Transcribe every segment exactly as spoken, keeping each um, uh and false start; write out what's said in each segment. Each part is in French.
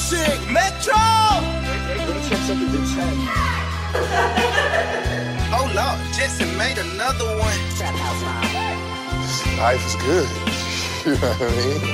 shit. Metro! Oh Lord, Jesse made another one. Life is good. You know what I mean?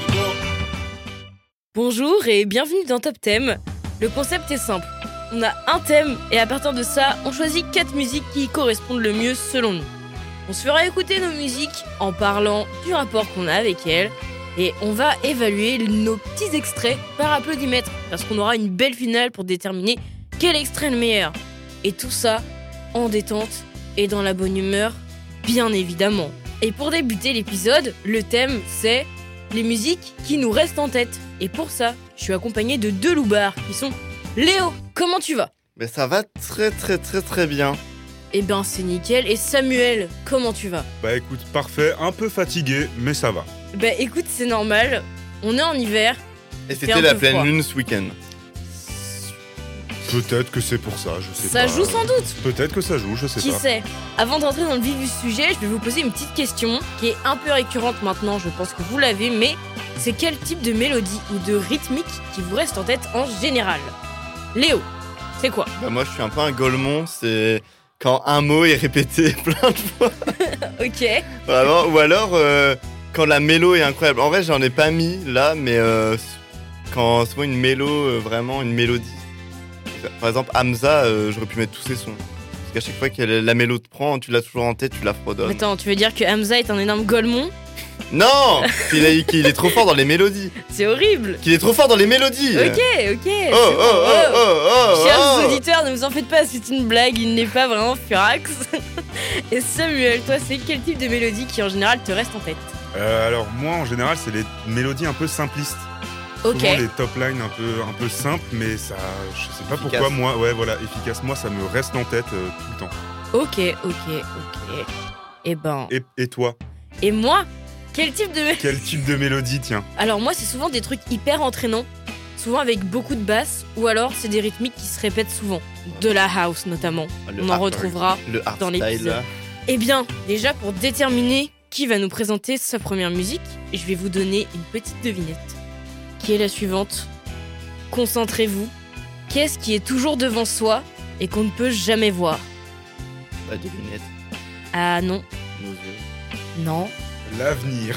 Bonjour et bienvenue dans Top Thème. Le concept est simple. On a un thème et à partir de ça, on choisit quatre musiques qui y correspondent le mieux selon nous. On se fera écouter nos musiques en parlant du rapport qu'on a avec elles et on va évaluer nos petits extraits par applaudimètre parce qu'on aura une belle finale pour déterminer quel extrait est le meilleur. Et tout ça en détente et dans la bonne humeur, bien évidemment. Et pour débuter l'épisode, le thème c'est les musiques qui nous restent en tête. Et pour ça, je suis accompagné de deux loupards qui sont Léo, comment tu vas ? Mais ça va très très très très bien. Eh ben c'est nickel. Et Samuel, comment tu vas ? Bah écoute, parfait, un peu fatigué, mais ça va. Bah écoute, c'est normal, on est en hiver. Et fait c'était un la peu pleine froid. lune ce week-end. Peut-être que c'est pour ça, je sais Ça pas. joue sans doute. Peut-être que ça joue, je sais Qui pas. sait ? Avant d'entrer dans le vif du sujet, je vais vous poser une petite question qui est un peu récurrente maintenant, je pense que vous l'avez, mais c'est quel type de mélodie ou de rythmique qui vous reste en tête en général ? Léo, c'est quoi ? Bah moi je suis un peu un golemon, c'est quand un mot est répété plein de fois. Ok. Vraiment, ou alors euh, quand la mélo est incroyable. En vrai j'en ai pas mis là, mais euh, quand souvent une mélo, euh, vraiment une mélodie. Par exemple Hamza, euh, j'aurais pu mettre tous ses sons. Parce qu'à chaque fois que la mélo te prend, tu l'as toujours en tête, tu la fredonnes. Attends, tu veux dire que Hamza est un énorme golemon ? Non, qu'il est, qu'il est trop fort dans les mélodies. C'est horrible. Qu'il est trop fort dans les mélodies. Ok, ok. Oh, c'est oh, bon. oh, oh, oh, Chers oh. auditeurs, ne vous en faites pas, c'est une blague, il n'est pas vraiment furax. Et Samuel, toi, c'est quel type de mélodie qui en général te reste en tête ? Euh, alors moi, en général, c'est les mélodies un peu simplistes. Ok. Souvent les top lines un peu, un peu simples, mais ça, je sais pas Efficace. pourquoi, moi, ouais, voilà, efficace. Moi, ça me reste en tête euh, tout le temps. Ok, ok, ok. Et ben. Et, et toi, Et moi, quel type de. quel type de mélodie, tiens ? Alors, moi, c'est souvent des trucs hyper entraînants, souvent avec beaucoup de basses, ou alors c'est des rythmiques qui se répètent souvent. De la house notamment. Le On en hard- retrouvera. Le dans hardstyle l'épisode. là. Eh bien, déjà pour déterminer qui va nous présenter sa première musique, je vais vous donner une petite devinette, qui est la suivante. Concentrez-vous. Qu'est-ce qui est toujours devant soi et qu'on ne peut jamais voir ? Bah, des lunettes, Ah non, nos yeux. non. L'avenir.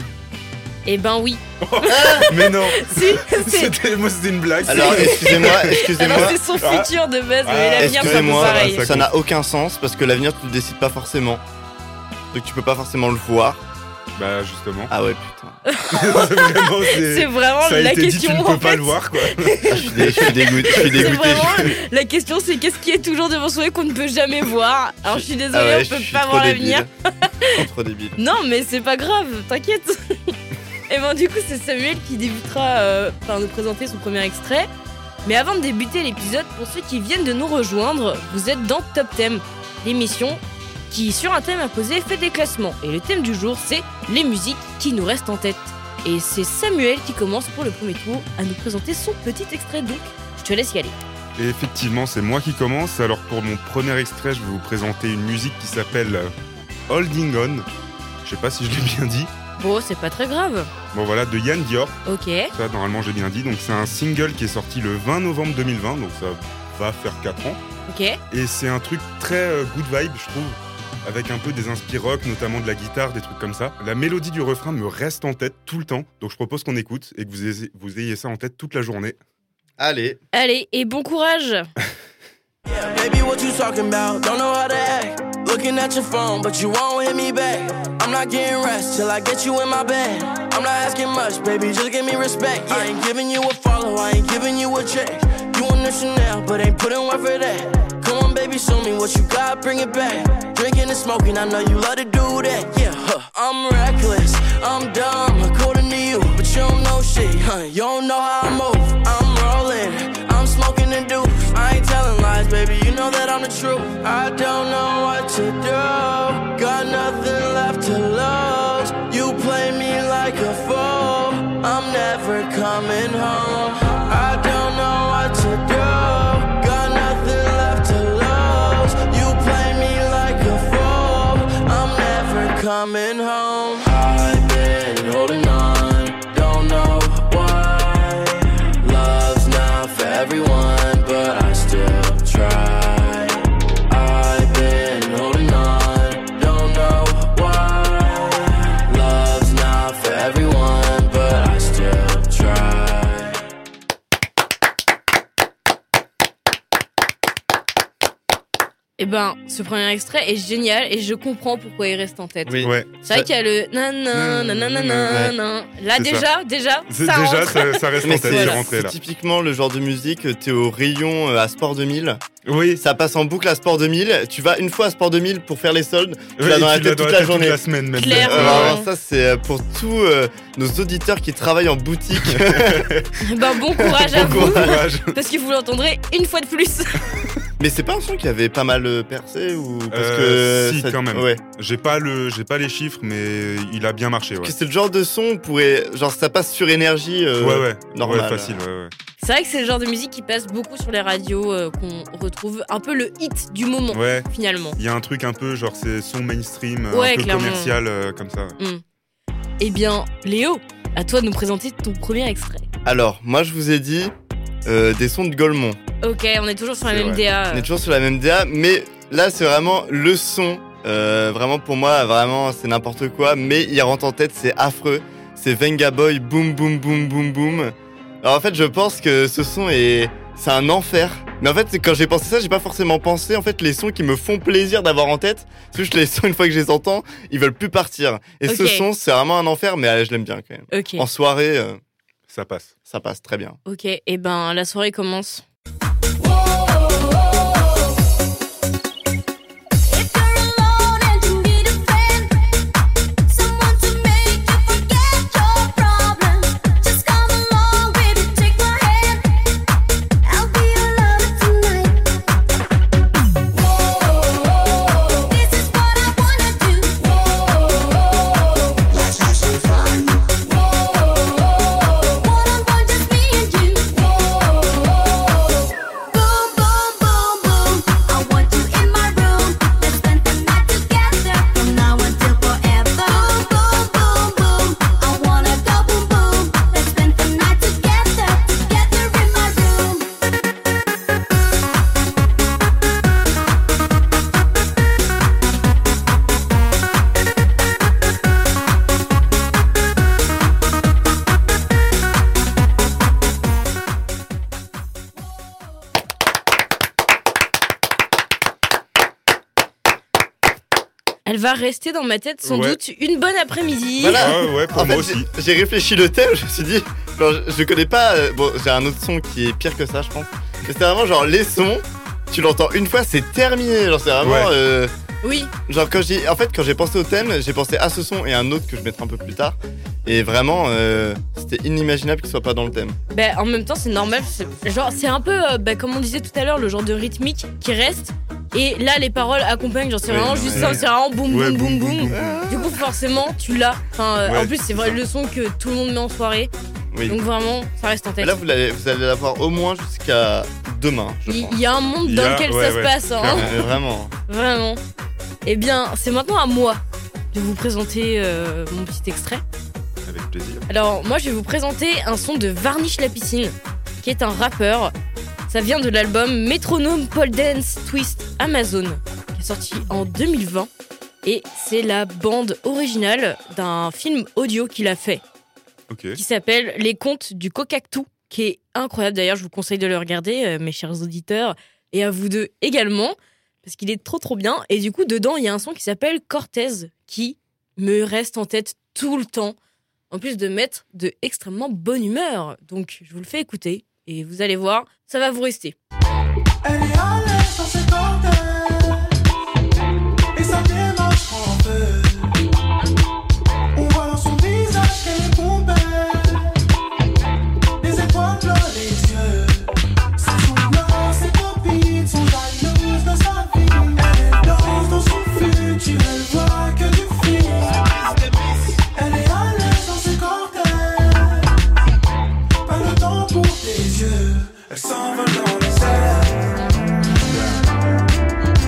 Eh ben oui. Mais non, Si, c'est... c'était, moi c'était une blague. Alors excusez-moi, excusez-moi. Alors c'est son Ah. futur de base, Ah, mais l'avenir c'est un peu Excusez-moi, pareil. ça ça n'a aucun sens parce que l'avenir tu le décides pas forcément. Donc tu peux pas forcément le voir. Bah justement. Ah ouais putain. c'est vraiment, c'est, C'est vraiment ça a la été dit, question tu ne en peux pas fait. le voir, quoi. Ah, je suis dé- je suis dégoûté. Je suis C'est dégoûté. vraiment la question, c'est qu'est-ce qui est toujours devant soi et qu'on ne peut jamais voir. Alors je suis désolée, Ah ouais, on je peut suis pas trop voir débile. l'avenir. Je suis trop débile. Non, mais c'est pas grave, t'inquiète. Et ben du coup, c'est Samuel qui débutera euh, par nous présenter son premier extrait. Mais avant de débuter l'épisode, pour ceux qui viennent de nous rejoindre, vous êtes dans Top Thème, l'émission qui, sur un thème imposé, fait des classements. Et le thème du jour, c'est les musiques qui nous restent en tête. Et c'est Samuel qui commence pour le premier tour à nous présenter son petit extrait, donc je te laisse y aller. Et effectivement, c'est moi qui commence. Alors pour mon premier extrait, je vais vous présenter une musique qui s'appelle euh, Holding On. Je sais pas si je l'ai bien dit. Bon, c'est pas très grave. Bon voilà, de Yann Dior. Ok. Ça, normalement, j'ai bien dit. Donc c'est un single qui est sorti le vingt novembre deux mille vingt, donc ça va faire quatre ans. Ok. Et c'est un truc très euh, good vibe, je trouve, avec un peu des inspirations rock, notamment de la guitare, des trucs comme ça. La mélodie du refrain me reste en tête tout le temps, donc je propose qu'on écoute et que vous ayez, vous ayez ça en tête toute la journée. Allez. Allez, et bon courage. Yeah, baby, what you talking about? Don't know how to act. Looking at your phone, but you won't hit me back. I'm not getting rest till I get you in my bed. I'm not asking much, baby, just give me respect. Yeah. I ain't giving you a follow, I ain't giving you a check. You want the Chanel, but ain't putting work for that. Come on, baby, show me what you got, bring it back. Drinking and smoking, I know you love to do that. Yeah, huh. I'm reckless, I'm dumb, according to you, but you don't know shit, huh? You don't know how I move. I'm rolling, I'm smoking and do. I ain't telling lies, baby, you know that I'm the truth. I don't know what to do, got nothing left to lose. You play me like a fool, I'm never coming home. I don't know what to do, got nothing left to lose. You play me like a fool, I'm never coming home. I've been holding on, don't know why. Love's not Eh ben, ce premier extrait est génial et je comprends pourquoi il reste en tête. Oui. Ouais. C'est vrai qu'il y a le nan nan nan nan nan nan. Là C'est déjà, déjà, C'est ça déjà, rentre. ça, ça reste Mais en tête, c'est c'est rentré c'est là. typiquement le genre de musique, t'es au rayon euh, à Sport deux mille, Oui. ça passe en boucle à Sport deux mille, tu vas une fois à Sport deux mille pour faire les soldes, tu Ouais, l'as et dans la tu l'as tête dans toute la la tête journée. toute la semaine même. Clairement. Euh, alors ça c'est euh, pour tous euh, nos auditeurs qui travaillent en boutique. Ben, bon courage à Bon vous, courage. parce que vous l'entendrez une fois de plus. Mais c'est pas un son qui avait pas mal euh, percé ou parce Euh, que si, ça- quand même. Ouais. J'ai pas le, j'ai pas les chiffres, mais il a bien marché. Ouais. Parce que c'est le genre de son on pourrait genre ça passe sur énergie. euh, ouais, ouais. normal. Ouais, facile. Ouais, ouais. C'est vrai que c'est le genre de musique qui passe beaucoup sur les radios, euh, qu'on retrouve un peu le hit du moment, Ouais. finalement. Il y a un truc un peu genre c'est son mainstream, euh, Ouais, un peu clairement. commercial euh, comme ça. Eh bien, Léo, à toi de nous présenter ton premier extrait. Alors moi je vous ai dit euh, des sons de Golemont. Ok, on est toujours sur la C'est même vrai. D A. On est toujours sur la même D A, mais là c'est vraiment le son. Euh, vraiment pour moi, vraiment c'est n'importe quoi, mais il rentre en tête, c'est affreux. C'est Venga Boy, boum boum boum boum boum. Alors en fait, je pense que ce son est, c'est un enfer. Mais en fait, c'est quand j'ai pensé ça, j'ai pas forcément pensé en fait les sons qui me font plaisir d'avoir en tête. Parce que les sons une fois que je les entends, ils veulent plus partir. Et ce Ok. son, c'est vraiment un enfer, mais allez, je l'aime bien quand même. Ok, En soirée, euh, Ça passe. ça passe très bien. ok, et ben la soirée commence. If you're alone and you need a friend, someone to make you forget your problems, just come along, baby, take my hand. I'll be your lover tonight. Whoa, this is what I wanna do. Whoa, let's have some fun. Whoa, one on one, just me and you. Whoa, boom, boom, boom, boom. I want you in my room. Let's spend the night together from now until forever. Boom, boom, boom, boom. I wanna go boom, boom. Let's spend the night together, together in my room. Elle va rester dans ma tête sans Ouais. doute une bonne après-midi. Voilà. Ouais, ouais, pour En moi fait, aussi. j'ai- j'ai réfléchi le thème, je me suis dit, genre, je, je connais pas. euh, bon, j'ai un autre son qui est pire que ça, je pense. Mais c'est vraiment genre les sons, tu l'entends une fois, c'est terminé. Genre, c'est vraiment. Ouais. euh, Oui, genre, quand j'ai. En fait, quand j'ai pensé au thème, j'ai pensé à ce son et à un autre que je mettrai un peu plus tard. Et vraiment, euh, c'était inimaginable qu'il soit pas dans le thème. bah, en même temps c'est normal. C'est, genre, c'est un peu, euh, bah, comme on disait tout à l'heure, le genre de rythmique qui reste. Et là les paroles accompagnent, genre c'est Ouais, vraiment ouais. juste ça, c'est vraiment boum Ouais, boum boum boum. boum. Du coup forcément tu l'as. Enfin, euh, Ouais, en plus c'est c'est vrai ça. le son que tout le monde met en soirée. Oui. Donc vraiment ça reste en Et tête. là, vous, l'allez- vous allez l'avoir au moins jusqu'à demain, je Il pense. il y a un monde Il y dans a- lequel ouais, ça ouais, se passe, hein. clairement. Mais vraiment. Vraiment. Eh bien, c'est maintenant à moi de vous présenter euh, mon petit extrait. Avec plaisir. Alors, moi, je vais vous présenter un son de Varnish la piscine, qui est un rappeur. Ça vient de l'album Métronome Pole Dance Twist Amazon, qui est sorti en deux mille vingt. Et c'est la bande originale d'un film audio qu'il a fait, Ok. qui s'appelle Les Contes du Cocactou, qui est incroyable. D'ailleurs, je vous conseille de le regarder, euh, mes chers auditeurs, et à vous deux également, parce qu'il est trop trop bien. Et du coup, dedans, il y a un son qui s'appelle Cortez, qui me reste en tête tout le temps, en plus de mettre de extrêmement bonne humeur. Donc, je vous le fais écouter, et vous allez voir, ça va vous rester. Elle est à l'aise dans ses cortèges et ça démarche en fait. On voit dans son visage qu'elle est pompée, les étoiles plein les yeux. Ses souvenirs, ses copines sont jalouses de sa vie. Elle danse dans son futur, elle voit que du fil. Elle est à l'aise dans ses cortèges, pas le temps pour tes yeux. Elle s'envole dans les airs.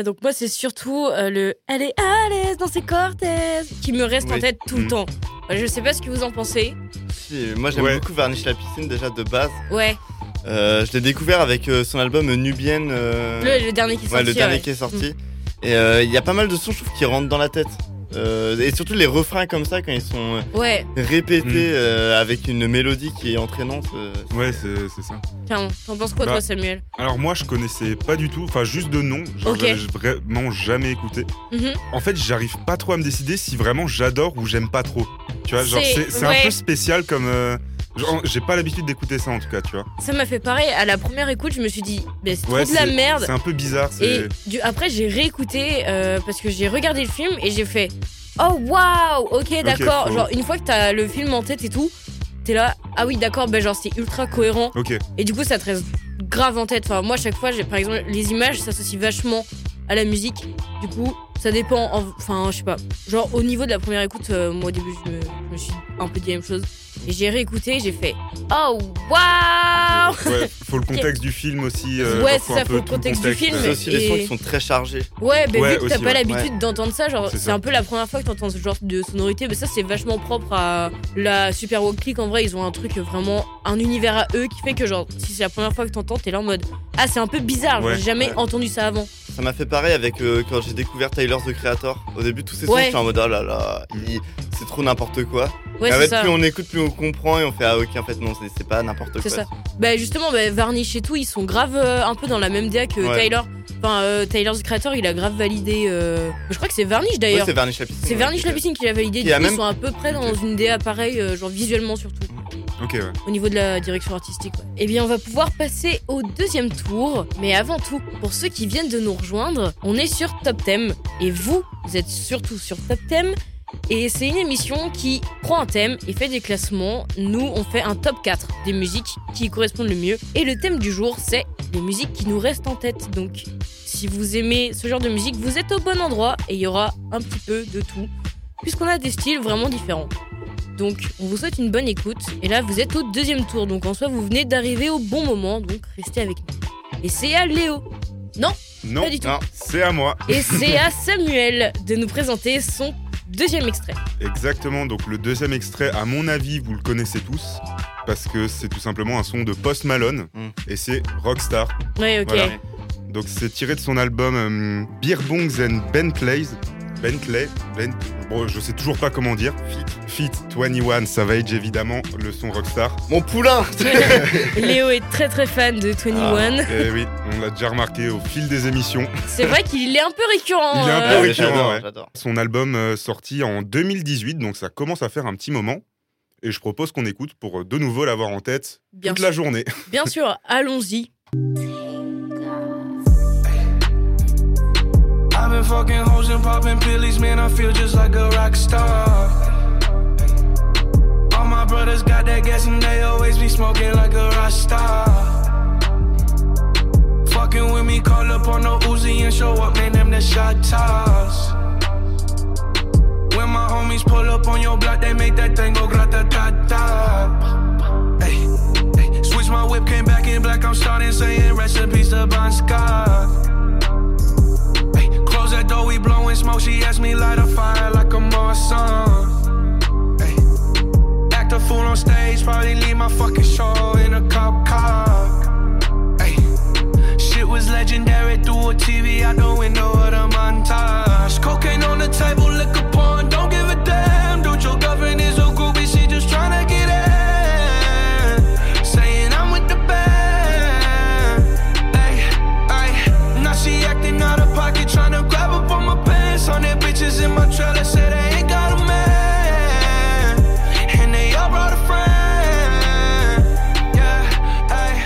Ouais, donc moi, c'est surtout euh, le « Elle est à l'aise dans ses cortèges » qui me reste en Oui. tête tout le Mm. temps. Ouais, je sais pas ce que vous en pensez. Si, moi j'aime Ouais. beaucoup Varnish la piscine déjà de base. Ouais, Euh, je l'ai découvert avec euh, son album Nubienne. euh, le, le dernier qui est ouais, sorti. le dernier ouais. qui est sorti. Et euh, il y a pas mal de sons, je trouve, qui rentrent dans la tête. Euh, et surtout les refrains comme ça, quand ils sont euh, Ouais, répétés Mm. euh, avec une mélodie qui est entraînante. euh, Ouais, c'est c'est ça. carrément. T'en penses quoi, Bah, toi, Samuel? Alors moi, je connaissais pas du tout, enfin juste de nom. Genre, Ok. j'avais vraiment jamais écouté. Mhm. En fait, j'arrive pas trop à me décider si vraiment j'adore ou j'aime pas trop. Tu vois, genre C'est- c'est c'est ouais. un peu spécial comme. euh, genre, j'ai pas l'habitude d'écouter ça en tout cas, tu vois. Ça m'a fait pareil. À la première écoute, je me suis dit, mais c'est Ouais, trop de la c'est- merde. C'est un peu bizarre. Et C'est du, après, j'ai réécouté euh, parce que j'ai regardé le film et j'ai fait oh waouh, ok, d'accord. faut- Genre, une fois que t'as le film en tête et tout, t'es là, ah oui, d'accord, ben genre, c'est ultra cohérent. ok. Et du coup, ça te reste grave en tête. Enfin, moi, chaque fois, j'ai par exemple, les images s'associent vachement à la musique. Du coup, ça dépend. en- Enfin, je sais pas. Genre, au niveau de la première écoute, euh, moi, au début, je me, je me suis un peu dit la même chose. Et j'ai réécouté, j'ai fait oh waouh. Ouais, faut le contexte du film aussi. euh, Ouais, genre, c'est ça, un peu faut le tout contexte du film. C'est aussi les Et- sons qui sont très chargés. Ouais, mais Ouais, vu que t'as aussi, pas ouais. l'habitude d'entendre ça, genre C'est c'est ça. un peu la première fois que t'entends ce genre de sonorité, mais ça c'est vachement propre à la Super Walk Click. En vrai, ils ont un truc vraiment, un univers à eux qui fait que genre si c'est la première fois que t'entends, t'es là en mode ah c'est un peu bizarre, Ouais, j'ai jamais ouais. entendu ça avant. Ça m'a fait pareil avec euh, quand j'ai découvert Tyler the Creator. Au début, tous ces sons, Ouais. j'étais en mode oh là là, il- c'est trop n'importe quoi. Ouais, et en c'est fait, ça. plus on écoute, plus on comprend et on fait ah ok, en fait non, c'est c'est pas n'importe quoi. C'est ça. Bah justement, bah, Varnish et tout, ils sont grave euh, un peu dans la même D A que Ouais. Tyler. Enfin, euh, Tyler the Creator, il a grave validé. euh, Je crois que c'est Varnish Ouais, d'ailleurs. c'est Varnish la piscine. c'est ouais, Varnish ok. la piscine qui l'a validé. Qui Du a coup, même- ils sont à peu près dans Ok. une D A pareille, euh, genre visuellement surtout. Ok, ouais. Au niveau de la direction artistique. Ouais. Eh bien, on va pouvoir passer au deuxième tour. Mais avant tout, pour ceux qui viennent de nous rejoindre, on est sur Top Thème. Et vous, vous êtes surtout sur Top Thème. Et c'est une émission qui prend un thème et fait des classements. Nous, on fait un top quatre des musiques qui y correspondent le mieux. Et le thème du jour, c'est les musiques qui nous restent en tête. Donc, si vous aimez ce genre de musique, vous êtes au bon endroit. Et il y aura un petit peu de tout. Puisqu'on a des styles vraiment différents. Donc, on vous souhaite une bonne écoute. Et là, vous êtes au deuxième tour. Donc, en soi, vous venez d'arriver au bon moment. Donc, restez avec nous. Et c'est à Léo. Non, Non, pas du tout. Non. c'est à moi. Et c'est à Samuel de nous présenter son deuxième extrait. Exactement, donc le deuxième extrait, à mon avis, vous le connaissez tous, parce que c'est tout simplement un son de Post Malone, Mm. et c'est Rockstar. Ouais, ok. Voilà. Donc c'est tiré de son album euh, Beer Bongs and Bentleys. Bentley, Bent... bon, je sais toujours pas comment dire. Fit vingt et un Savage, évidemment, le son Rockstar. Mon poulain. Léo est très très fan de vingt et un. Et oui, on l'a déjà remarqué au fil des émissions. C'est vrai qu'il est un peu récurrent. Il est un peu euh, Ouais, récurrent, j'adore, ouais. j'adore. Son album euh, sorti en deux mille dix-huit, donc ça commence à faire un petit moment. Et je propose qu'on écoute pour euh, de nouveau l'avoir en tête Bien toute sûr. la journée. Bien sûr, allons-y. I've been fucking hoes and popping pillies, man, I feel just like a rock star. All my brothers got that gas and they always be smoking like a rock star. Fucking with me, call up on the Uzi and show up, man, them the shot toss. When my homies pull up on your block, they make that thing go grata-ta-ta. Ay, ay, switch my whip, came back in black, I'm starting saying recipes to Bon Scott. Close that door, we blowing smoke. She asked me light a fire like a Marsan. Ay, act a fool on stage, probably leave my fucking show in a cop car. Ay, shit was legendary through a T V out the window of the montage. Cocaine on the table, liquor porn, don't give a damn. Dude, your girlfriend is a groupie, she just tryna get in. Saying I'm with the band. Ay, ay, now she acting out of pocket, tryna grab up on my pants. On their bitches in my trailer, say they ain't got a man. And they all brought a friend. Yeah, ay.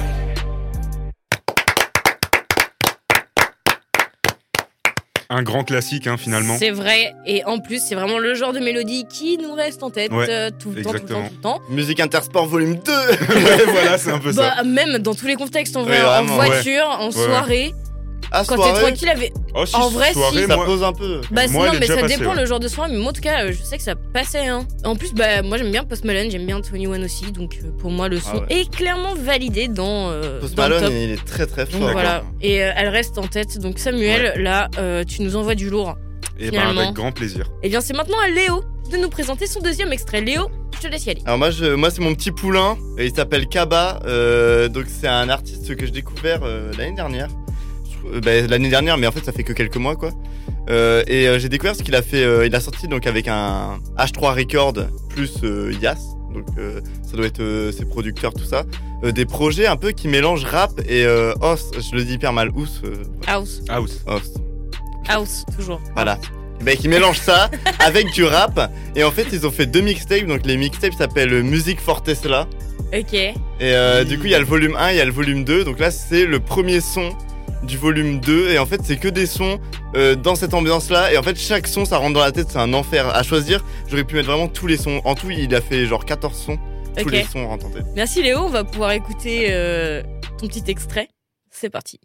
Un grand classique, hein, finalement. C'est vrai. Et en plus, c'est vraiment le genre de mélodie qui nous reste en tête Ouais, euh, tout le temps, tout le temps, exactement. tout le temps. Musique Intersport volume deux. Ouais, voilà, c'est un peu ça. Bah, même dans tous les contextes, en vrai, Oui, en vraiment, voiture, en Ouais. soirée, À quand t'es soirée. tranquille avec. Oh, si, En vrai, soirée, si. Ça moi, pose un peu. Bah Moi, non, elle est mais déjà ça passée, dépend ouais. le genre de soirée, mais moi en tout cas, euh, je sais que ça passait. Hein. En plus, bah moi j'aime bien Post Malone, j'aime bien vingt et un aussi, donc euh, pour moi le son Ah ouais. est clairement validé dans, euh, Post dans le Malone, top. il est très très Donc fort. voilà, et euh, elle reste en tête. Donc Samuel, là, euh, tu nous envoies du lourd. et ben, finalement. avec grand plaisir. Et bien c'est maintenant à Léo de nous présenter son deuxième extrait. Léo, je te laisse y aller. Alors moi, je, moi c'est mon petit poulain, et il s'appelle Kaba, euh, donc c'est un artiste que j'ai découvert euh, l'année dernière. Je- euh, bah, l'année dernière, mais en fait ça fait que quelques mois quoi. Euh, et euh, j'ai découvert ce qu'il a fait, euh, il a sorti donc avec un H trois Record plus euh, Yas, donc euh, ça doit être euh, ses producteurs tout ça. Euh, des projets un peu qui mélangent rap et euh, house, je le dis hyper mal, house, euh, House, House. house. house, toujours. Voilà. Ben, qui mélange ça avec du rap. Et en fait, ils ont fait deux mixtapes. Donc, les mixtapes s'appellent Music for Tesla. Ok. Et euh, du coup, il y a le volume un, il y a le volume deux. Donc là, c'est le premier son du volume deux. Et en fait, c'est que des sons euh, dans cette ambiance-là. Et en fait, chaque son, ça rentre dans la tête. C'est un enfer. À choisir, j'aurais pu mettre vraiment tous les sons. En tout, il a fait genre quatorze sons. Tous Ok. les sons rentrent en tête. Merci Léo, on va pouvoir écouter euh, ton petit extrait. C'est parti.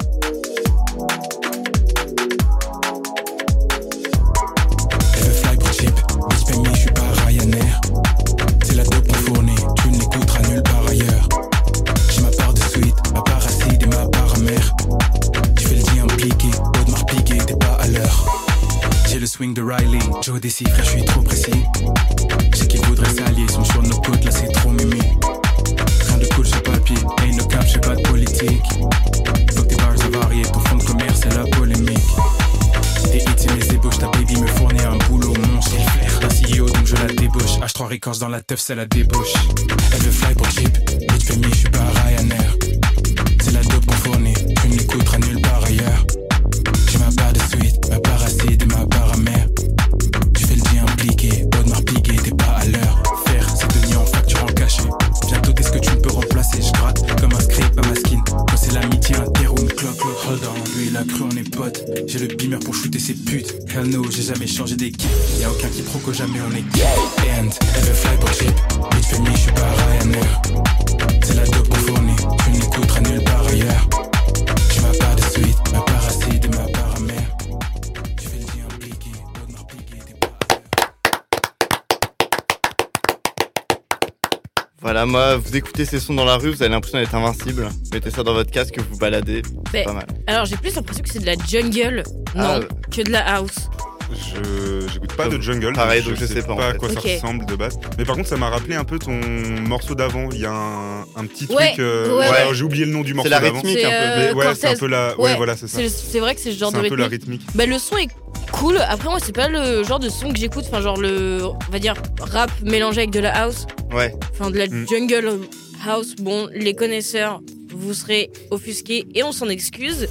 Elle veut fly pour cheap, bitch pay me, je suis pas Ryanair. C'est la dope qu'on fournit, tu ne l'écouteras nulle part ailleurs. J'ai ma part de sweet, ma part acide et ma part amère. Tu fais le dit impliqué, Audemars piqué, t'es pas à l'heure. J'ai le swing de Riley, Joe Desi, frère, je suis trop précis. Je sais qu'ils voudraient s'allier, sont sur nos côtes, là c'est trop mimi. Rien de cool sur papier, ain't no cap, j'fais pas de politique. Faut que tes bars avariés, ton fond de commerce c'est la polémique. Des hits et mes ébauches, ta baby me fournit un boulot monstre. La C E O donc je la débauche. H trois Records dans la teuf, c'est la débauche. Elle veut fly pour cheap, bitch pay me, je suis pas Ryanair. C'est la dope qu'on fournit, tu ne l'écouteras nulle part ailleurs. J'ai ma part de sweet, ma part acide et ma part amère. Tu fais le dit impliqué, Audemars piqué, t'es pas à l'heure. Faire, c'est tenir en facture en cachet. Bientôt qu'est-ce que tu ne peux remplacer? Je gratte comme un script à ma skin. Quand c'est l'amitié, un terreau, une cloque, cloque. Hold on, lui il a cru on est potes. J'ai le beamer pour shooter ses putes. Hell no, j'ai jamais changé d'équipe. Y'a aucun quiproquo, jamais on est and elle veut fly pour cheap. Bitch pay me, je suis pas Ryanair. C'est la dope qu'on fournit, tu ne l'écouteras nulle part ailleurs. J'ai ma part de sweet, ma part acide et ma part amère. Tu fais le dit impliqué, Audemars piqué, t'es pas à l'heure. Voilà, moi, vous écoutez ces sons dans la rue, vous avez l'impression d'être invincible. Vous mettez ça dans votre casque, vous baladez. C'est Mais- pas mal. Alors j'ai plus l'impression que c'est de la jungle, non, Ah, que de la house. Je j'écoute pas de jungle, Pareil, donc donc je je sais sais pas, en pas à fait. quoi Ok. ça ressemble de base. Mais par contre, ça m'a rappelé un peu ton morceau d'avant. Il y a un, un petit Ouais, truc. euh, ouais, alors, ouais. j'ai oublié le nom du morceau la d'avant. rythmique. C'est un peu, euh, Mais ouais, c'est un Cortez. peu la. Ouais, Ouais, voilà, c'est ça. C'est c'est vrai que c'est ce genre C'est de un peu la rythmique. rythmique. Bah le son est cool. Après moi c'est pas le genre de son que j'écoute. Enfin genre le, on va dire rap mélangé avec de la house. Ouais. Enfin de la Mm. jungle house. Bon, les connaisseurs, vous serez offusqués et on s'en excuse.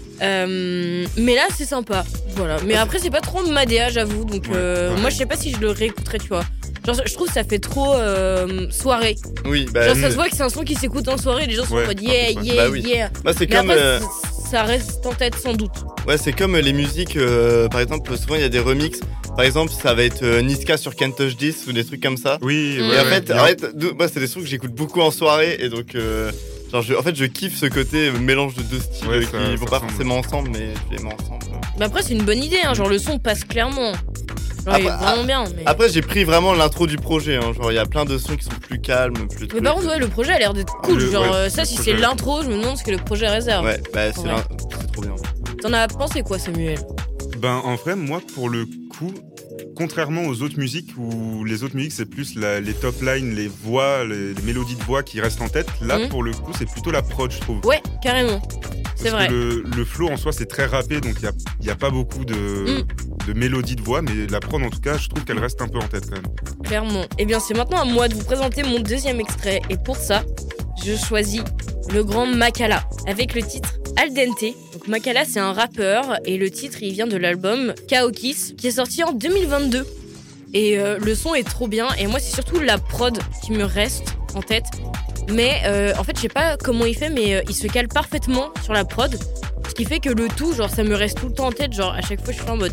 Euh, mais là c'est sympa. Voilà. Mais après c'est pas trop ma D A, j'avoue. Donc Ouais, euh, pareil. moi je sais pas si je le réécouterais, tu vois. Genre je trouve que ça fait trop euh, soirée. Oui, bah. Genre ça nous- se voit que c'est un son qui s'écoute en soirée. Les gens sont Ouais, en mode un yeah peu, ouais. yeah Bah oui. yeah. Bah, c'est Mais comme. après euh, c- ça reste en tête sans doute. Ouais, c'est comme les musiques, euh, par exemple, souvent il y a des remixes. Par exemple, ça va être euh, Niska sur Can't Touch This ou des trucs comme ça. Oui, Mm. ouais, Et en ouais. fait, Il y a- en fait d'où- moi, c'est des sons que j'écoute beaucoup en soirée et donc, euh, genre, je, en fait, je kiffe ce côté euh, mélange de deux styles Ouais, euh, ça- qui vont ça pas ressemble. forcément ensemble, mais je les mets ensemble. Mais après, c'est une bonne idée, hein. Genre, le son passe clairement. Genre, il est Après- vraiment bien. Mais, Après, j'ai pris vraiment l'intro du projet. Hein, genre, il y a plein de sons qui sont plus calmes, plus. mais trucs. par contre, ouais, le projet a l'air d'être cool. Le- genre, ouais, euh, ça, le si projet c'est a- l'intro, je me demande ce que le projet réserve. Ouais, bah, c'est Ouais. l'in- c'est trop bien. T'en as pensé quoi, Samuel? Ben, en vrai, moi, pour le coup, contrairement aux autres musiques où les autres musiques, c'est plus la- les top lines, les voix, les, les mélodies de voix qui restent en tête. Là, Mhm. pour le coup, c'est plutôt la prod, je trouve. Ouais, carrément. C'est Parce vrai. que le, le flow en soi, c'est très rappé, donc il n'y a, il y a pas beaucoup de, Mm. de mélodies de voix, mais la prod, en tout cas, je trouve qu'elle reste un peu en tête quand même. Clairement. Eh bien, c'est maintenant à moi de vous présenter mon deuxième extrait. Et pour ça, je choisis le grand Makala avec le titre Al Dente. Donc, Makala, c'est un rappeur et le titre, il vient de l'album Kaokis qui est sorti en deux mille vingt-deux. Et euh, le son est trop bien. Et moi, c'est surtout la prod qui me reste en tête. Mais euh, en fait, je sais pas comment il fait, mais euh, il se cale parfaitement sur la prod. Ce qui fait que le tout, genre, ça me reste tout le temps en tête. Genre, à chaque fois, je suis en mode.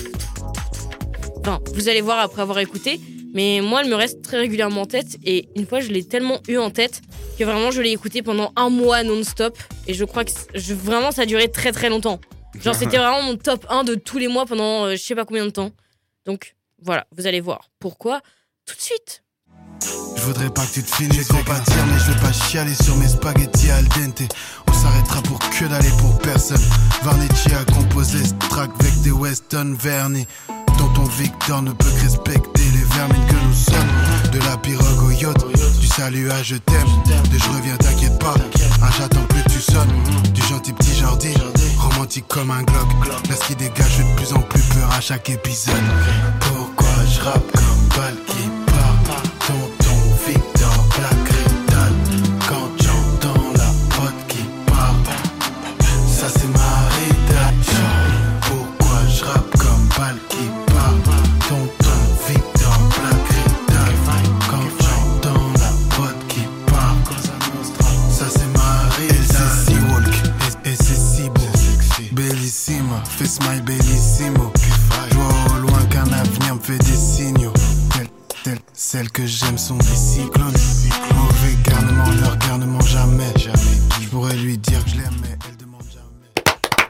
Enfin, vous allez voir après avoir écouté. Mais moi, elle me reste très régulièrement en tête. Et une fois, je l'ai tellement eu en tête que vraiment, je l'ai écouté pendant un mois non-stop. Et je crois que je, vraiment, ça a duré très très longtemps. Genre, c'était vraiment mon top un de tous les mois pendant euh, je sais pas combien de temps. Donc, voilà, vous allez voir. Pourquoi ? Tout de suite. Je voudrais pas que tu te finisses, faut pas dire, mais je vais pas chialer sur mes spaghettis al dente. On s'arrêtera pour que d'aller pour personne. Varnecci a composé ce track avec des Weston vernis. Tonton Victor ne peut que respecter les vermines que nous sommes. De la pirogue au yacht, du salut à je t'aime. De je reviens, t'inquiète pas, ah j'attends plus que tu sonnes. Du gentil petit Jordi, romantique comme un Glock. Là ce qui dégage de plus en plus peur à chaque épisode. Pourquoi je rappe comme balle qui part? Tonton Victor, Black Rital. Quand j'entends la pote qui part, ça c'est ma rédaction. Pourquoi je rappe comme balle qui part? Tonton Victor, Black Rital. Quand j'entends la pote qui part, ça c'est ma rédaction. Et c'est si walk, et c'est si beau. Bellissima, fais smile bellissimo. Je vois au loin qu'un avenir me fait des signaux. Telles, celles que j'aime sont des cyclones. Mauvais garnement, leur garnement jamais. Je pourrais lui dire que je l'aime, mais elle demande jamais.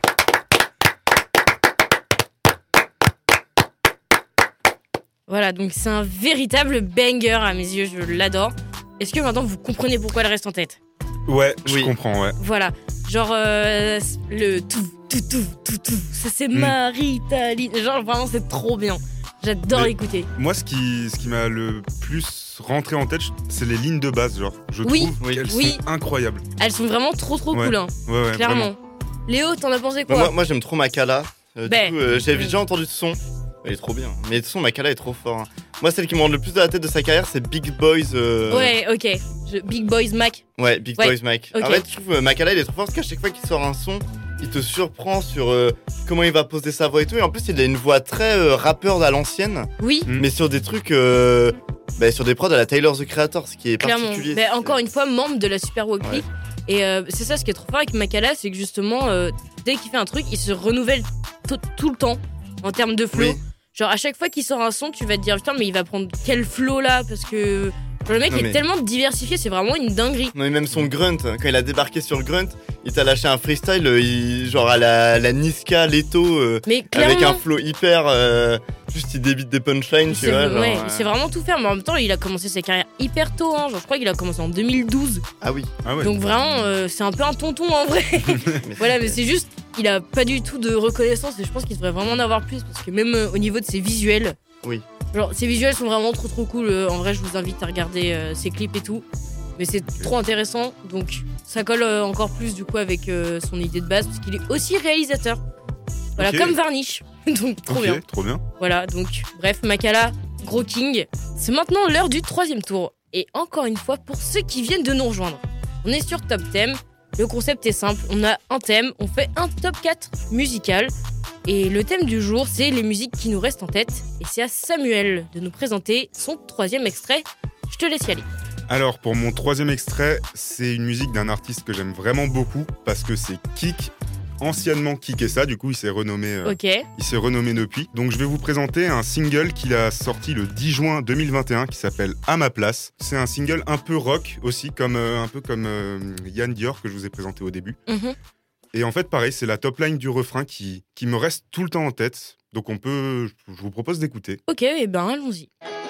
Voilà, donc c'est un véritable banger à mes yeux, je l'adore. Est-ce que maintenant vous comprenez pourquoi elle reste en tête ? Ouais, je Oui. comprends, ouais. Voilà, genre euh, le tout, tout, tout, tout, tout. Ça c'est Mm. Marie-Taline. Genre vraiment c'est trop bien. J'adore Mais- l'écouter. Moi, ce qui, ce qui m'a le plus rentré en tête, c'est les lignes de base, genre. Je Oui, trouve oui, qu'elles oui. sont incroyables. Elles sont vraiment trop trop Ouais. cool, hein. Ouais, ouais, Clairement. vraiment. Léo, t'en as pensé quoi ? Moi, moi j'aime trop Makala. Euh, Ben. Du coup, euh, j'avais déjà entendu ce son. Il est trop bien. Mais le son Makala est trop fort. hein. Moi, celle qui me rend le plus de la tête de sa carrière, c'est Big Boys. euh, Ouais, ok. Je- Big Boys Mac. Ouais, Big Ouais. Boys Mike. Ok. En fait, je trouve euh, Makala, il est trop fort parce qu'à chaque fois qu'il sort un son, il te surprend sur euh, comment il va poser sa voix et tout. Et en plus, il a une voix très euh, rappeur à l'ancienne, Oui, Mm. mais sur des trucs, euh, bah, sur des prods à la Tyler the Creator, ce qui est clairement. particulier. Mais encore une fois, membre de la Super Walk Ouais. League. Et euh, c'est ça ce qui est trop fort avec Makala, c'est que justement, euh, dès qu'il fait un truc, il se renouvelle tout, tout le temps en termes de flow. Oui. Genre à chaque fois qu'il sort un son, tu vas te dire putain mais il va prendre quel flow là parce que genre, le mec Non, est mais- tellement diversifié, c'est vraiment une dinguerie. Non, mais même son grunt, hein, quand il a débarqué sur le grunt, il t'a lâché un freestyle, euh, il- genre à la, la Niska Leto, euh, Mais avec un clairement, flow hyper. euh, juste il débite des punchlines, il tu sait, vois. genre, ouais, euh, il sait vraiment tout faire, mais en même temps il a commencé sa carrière hyper tôt, hein. Genre je crois qu'il a commencé en deux mille douze. Ah oui. Ah ouais. Donc vraiment euh, c'est un peu un tonton en vrai. Mais Voilà, c'est- mais c'est juste, il a pas du tout de reconnaissance et je pense qu'il devrait vraiment en avoir plus parce que même euh, au niveau de ses visuels, Oui. genre ses visuels sont vraiment trop trop cool. Euh, en vrai, je vous invite à regarder euh, ses clips et tout. Mais c'est trop intéressant, donc ça colle euh, encore plus du coup avec euh, son idée de base parce qu'il est aussi réalisateur. Voilà, Ok. comme Varnish. Donc trop Ok, bien. trop bien. Voilà, donc bref, Makala, gros king. C'est maintenant l'heure du troisième tour. Et encore une fois, pour ceux qui viennent de nous rejoindre, on est sur Top Thème. Le concept est simple, on a un thème, on fait un top quatre musical. Et le thème du jour, c'est les musiques qui nous restent en tête. Et c'est à Samuel de nous présenter son troisième extrait. Je te laisse y aller. Alors, pour mon troisième extrait, c'est une musique d'un artiste que j'aime vraiment beaucoup parce que c'est Kik, anciennement Kik et ça, du coup il s'est renommé, euh, Ok, il s'est renommé depuis. Donc je vais vous présenter un single qu'il a sorti le dix juin deux mille vingt et un qui s'appelle À ma place. C'est un single un peu rock aussi, comme, euh, un peu comme euh, Yann Dior que je vous ai présenté au début. Mhm. Et en fait, pareil, c'est la top line du refrain qui, qui me reste tout le temps en tête. Donc on peut, je vous propose d'écouter. ok, et ben allons-y.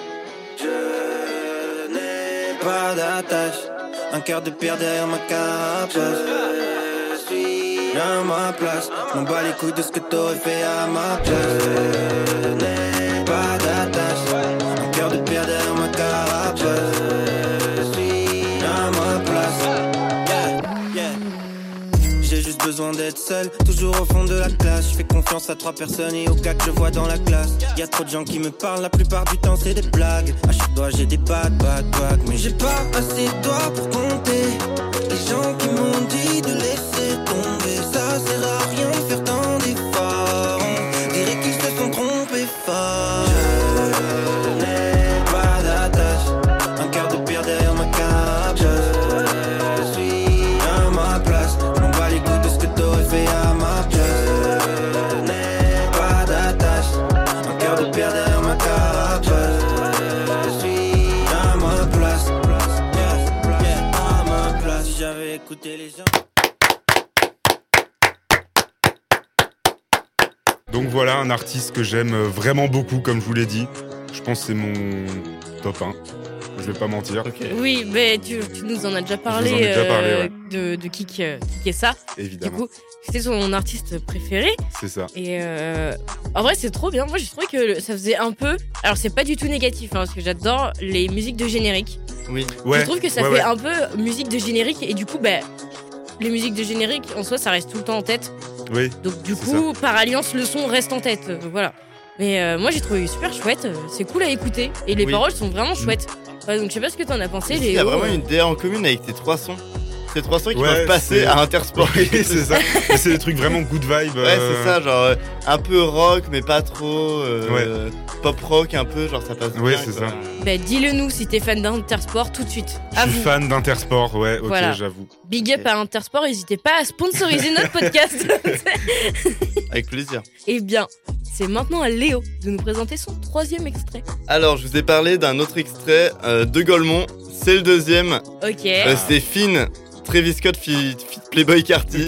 Je n'ai pas d'attache, un cœur de pierre derrière ma carapace. Je suis à ma place, je m'en bats les couilles de ce que t'aurais fait à ma place. Je n'ai pas d'attache, un cœur de pierre derrière ma carapace. Je suis à ma place. Yeah, yeah. J'ai juste besoin d'être seul, toujours au fond de la classe. Je fais confiance à trois personnes et au gars que je vois dans la classe. Y'a trop de gens qui me parlent, la plupart du temps c'est des blagues. À chaque doigt j'ai des bad, bad, bad. Mais j'ai pas assez de doigts pour compter les gens qui m'ont dit de laisser tomber. Ça sert à rien de faire tant d'efforts. On dirait qu'ils se sont trompés fort. Je n'ai pas d'attache, un cœur de pierre derrière ma carapace. Je suis à ma place, je m'en bats les couilles de ce que t'aurais fait à ma place. Je n'ai pas d'attache, un cœur de pierre derrière ma carapace. Je suis à ma place, yeah, yeah, à ma place. Si j'avais écouté les gens. Donc voilà, un artiste que j'aime vraiment beaucoup, comme je vous l'ai dit. Je pense que c'est mon top un. Je vais pas mentir. Ok. Oui, mais tu, tu nous en as déjà parlé, Je vous en ai déjà parlé, euh, ouais. de, de Kik, euh, Kik et ça. Évidemment. Du coup, c'était son artiste préféré. C'est ça. Et euh, en vrai, c'est trop bien. Moi, j'ai trouvé que ça faisait un peu. Alors, c'est pas du tout négatif, hein, parce que j'adore les musiques de générique. Oui. Ouais. Je trouve que ça ouais, fait ouais. un peu musique de générique. Et du coup, bah, les musiques de générique, en soi, ça reste tout le temps en tête. Oui. Donc, du C'est coup, par alliance, le son reste en tête. Euh, voilà. Mais euh, moi, j'ai trouvé super chouette. euh, C'est cool à écouter. Et les Oui. paroles sont vraiment chouettes. Ouais, donc, je sais pas ce que t'en as pensé, Il y Léo. a vraiment une idée en commune avec tes trois sons. Ces trois sons qui Ouais, peuvent passer c'est- à Intersport. Oui, c'est ça. Mais c'est des trucs vraiment good vibe. Ouais, euh, c'est ça, genre euh, un peu rock, mais pas trop. euh, Pop rock un peu, genre ça passe Ouais, bien. c'est quoi. ça. Bah, dis-le nous si t'es fan d'Intersport tout de suite. Je À suis vous. fan d'Intersport, ouais, ok, Voilà. j'avoue. Big up à Intersport, n'hésitez pas à sponsoriser notre podcast. Avec plaisir. Eh bien, c'est maintenant à Léo de nous présenter son troisième extrait. Alors, je vous ai parlé d'un autre extrait euh, de Golemont. C'est le deuxième. Ok. Euh, c'est Finn, Travis Scott, fit, fit Playboy Carti.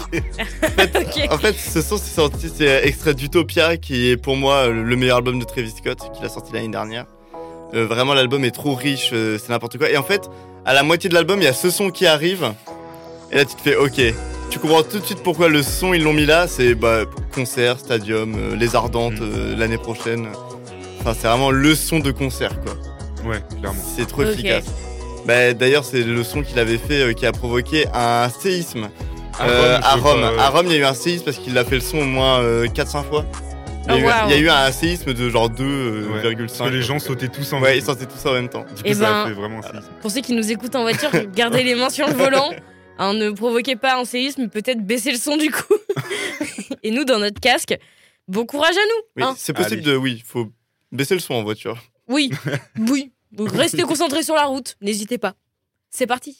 Ok. En fait, ce son, c'est sorti, c'est extrait d'Utopia, qui est pour moi euh, le meilleur album de Travis Scott, qu'il a sorti l'année dernière. Euh, vraiment, l'album est trop riche, euh, c'est n'importe quoi. Et en fait, à la moitié de l'album, il y a ce son qui arrive. Et là, tu te fais, ok, tu comprends tout de suite pourquoi le son, ils l'ont mis là. C'est bah, concert, stadium, euh, les Ardentes Mm. euh, l'année prochaine. Enfin, c'est vraiment le son de concert, quoi. Ouais, clairement. C'est trop Ok. efficace. Bah, d'ailleurs, c'est le son qu'il avait fait euh, qui a provoqué un séisme. À Euh, Rome, je à veux Rome, pas, ouais. à Rome, il y a eu un séisme parce qu'il a fait le son au moins euh, quatre cinq fois. Il y, a Oh, eu, wow. il y a eu un séisme de genre deux Ouais, virgule Parce cinq. que les gens sautaient tous en Ouais, même ils sortaient tous en même temps. Du coup, Eh ça ben, a fait vraiment un séisme. Pour ceux qui nous écoutent en voiture, gardez les mains sur le volant. Hein, ne provoquez pas un séisme, peut-être baisser le son du coup. Et nous, dans notre casque, bon courage à nous. Oui, hein. c'est possible Allez. de. Oui, faut baisser le son en voiture. Oui, oui. Donc restez concentrés sur la route, n'hésitez pas. C'est parti.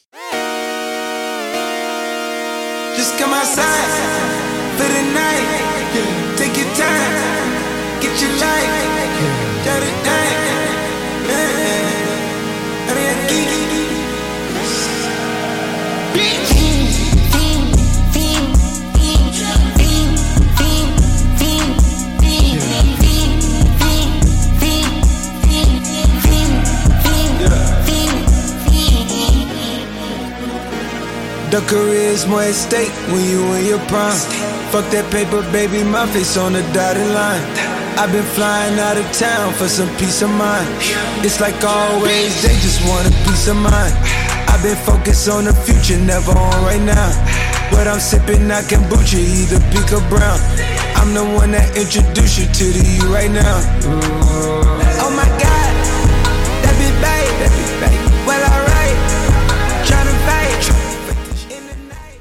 Just come outside for the night. Take your time, get your life. Shut it down. I mean, I geek. The career's more at stake when you in your prime. Fuck that paper, baby, my face on the dotted line. I've been flying out of town for some peace of mind. It's like always, they just want a peace of mind. I've been focused on the future, never on right now. But I'm sipping that kombucha, either pink or brown. I'm the one that introduced you to the you right now. Oh my God, that be babe, that be babe. Well, alright, tryna fight. In the night.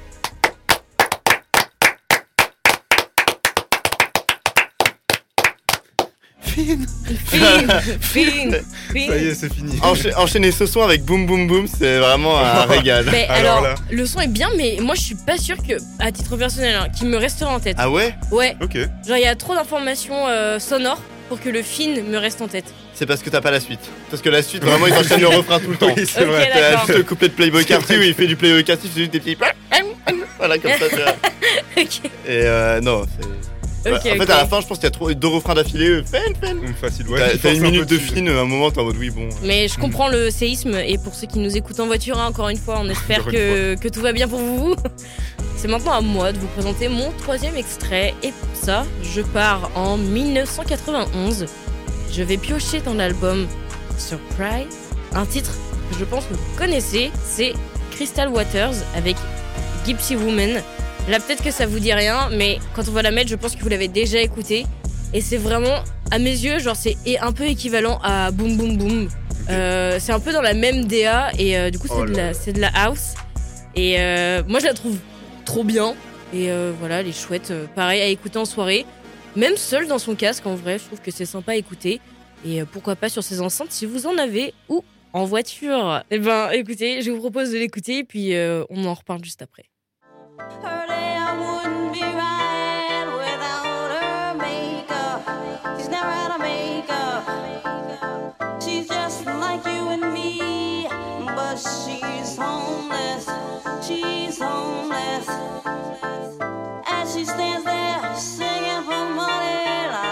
Fin, fin, fin. Ça y est, c'est fini. Encha- enchaîner ce son avec Boom Boom Boom, c'est vraiment un régal. Mais Alors alors, là. le son est bien, mais moi je suis pas sûre que, à titre personnel, hein, qu'il me restera en tête. Ah ouais? Ouais, Ok. genre il y a trop d'informations euh, sonores pour que le film me reste en tête. C'est parce que t'as pas la suite. Parce que la suite, vraiment, ils enchaînent le refrain tout le temps. Oui, c'est Ok, vrai. T'as d'accord. juste le couplet de Playboy Carti où il fait du Playboy Carti, c'est juste des petits. Voilà, comme ça, tu vois. Ok, Et euh, non, c'est. ok. Ouais, en fait, ok. à la fin, je pense qu'il y a trop, deux refrains d'affilée. euh, Fen, fen. Hum, Facile, ouais. T'as tu t'as forces une un minute peu de dessus. film, à un moment, t'es en mode oui, bon. Mais je comprends le séisme et pour ceux qui nous écoutent en voiture, hein, encore une fois, on espère Encore que, que tout va bien pour vous. C'est maintenant à moi de vous présenter mon troisième extrait et pour ça, je pars en dix-neuf cent quatre-vingt-onze. Je vais piocher dans l'album Surprise, un titre que je pense que vous connaissez, c'est Crystal Waters avec Gypsy Woman. Là peut-être que ça vous dit rien, mais quand on va la mettre, je pense que vous l'avez déjà écouté. Et c'est vraiment, à mes yeux, genre c'est un peu équivalent à Boom Boom Boom. Euh, c'est un peu dans la même D A et euh, du coup c'est Oh de, là la- c'est de la house. Et euh, moi je la trouve trop bien. Et euh, voilà, elle est chouette. Euh, pareil à écouter en soirée. Même seule dans son casque, en vrai, je trouve que c'est sympa à écouter. Et euh, pourquoi pas sur ses enceintes si vous en avez ou en voiture. Eh ben écoutez, je vous propose de l'écouter et puis euh, on en reparle juste après. Her day I wouldn't be right without her makeup. She's never had a makeup. She's just like you and me, but she's homeless. She's homeless. As she stands there singing for money,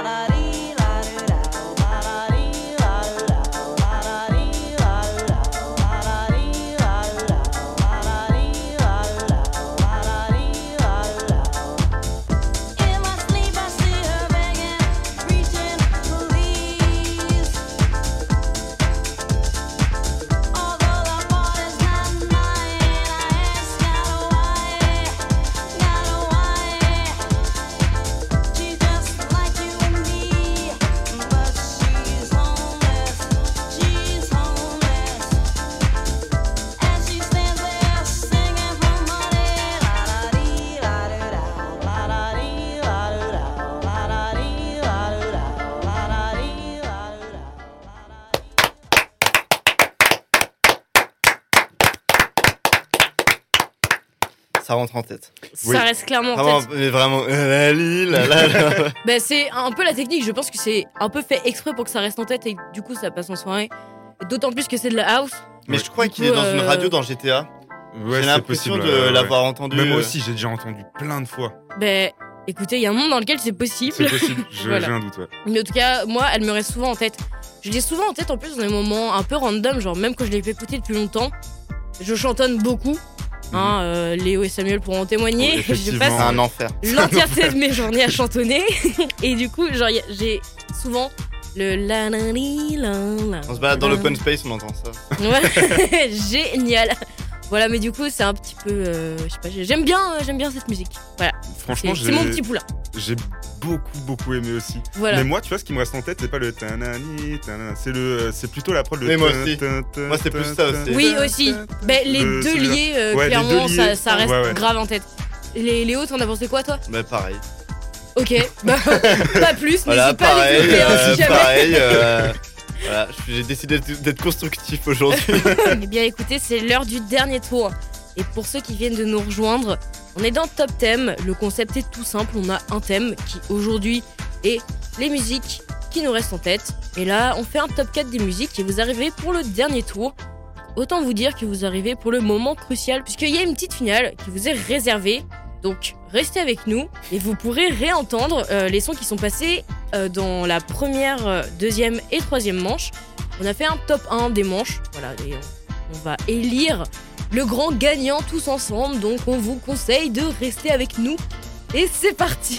ça rentre en tête. Ça reste clairement en Vraiment, tête. mais vraiment. euh, la li, la la la. Bah, c'est un peu la technique. Je pense que c'est un peu fait exprès pour que ça reste en tête et que, du coup ça passe en soirée. D'autant plus que c'est de la house. Mais Ouais. je crois Du qu'il coup, est dans une euh, radio dans G T A. Ouais, J'ai c'est l'impression possible. de euh, ouais. l'avoir entendu. Même moi euh, aussi, j'ai déjà entendu plein de fois. Bah, écoutez, il y a un monde dans lequel c'est possible. C'est possible, je- Voilà. j'ai un doute, ouais. Mais en tout cas, moi, elle me reste souvent en tête. Je l'ai souvent en tête en plus dans des moments un peu random, genre même quand je l'ai fait écouter depuis longtemps. Je chantonne beaucoup. Hein, euh, Léo et Samuel pourront en témoigner. Oui, je effectivement. passe C'est un enfer. l'entièreté de mes journées à chantonner. Et du coup, genre, y a- j'ai souvent le la la li, la la. On se balade dans l'open space, on entend ça. Ouais, génial. Voilà, mais du coup, c'est un petit peu. euh, je sais pas, j'ai- j'aime bien, euh, j'aime bien cette musique. Voilà, Franchement, c'est j'ai c'est mon petit poulain. j'ai beaucoup, beaucoup aimé aussi. Voilà. Mais moi, tu vois, ce qui me reste en tête, c'est pas le tanani, tanana, c'est le, c'est plutôt la prod. Le Oui, moi tin, aussi. tin, tin, Moi, c'est plus ça aussi. tin, Oui, tin, aussi. tin, tin. Ben, les Le- deux celui-là. liés, euh, Ouais, les clairement, deux ça, liés. ça reste Ouais, ouais. grave en tête. Les, les autres, t'en as pensé quoi, toi? Bah, pareil. Ok, bah, pas plus, Voilà, n'hésite pas à pareil. l'écouter, hein, euh, si jamais. pareil. euh, Voilà, j'ai décidé d'être constructif aujourd'hui. Eh bien, écoutez, c'est l'heure du dernier tour. Et pour ceux qui viennent de nous rejoindre, on est dans Top Thème. Le concept est tout simple. On a un thème qui, aujourd'hui, est les musiques qui nous restent en tête. Et là, on fait un top quatre des musiques et vous arrivez pour le dernier tour. Autant vous dire que vous arrivez pour le moment crucial, puisqu'il y a une petite finale qui vous est réservée. Donc, restez avec nous et vous pourrez réentendre euh, les sons qui sont passés euh, dans la première, euh, deuxième et troisième manche. On a fait un top un des manches. Voilà, et on, on va élire le grand gagnant tous ensemble. Donc, on vous conseille de rester avec nous. Et c'est parti.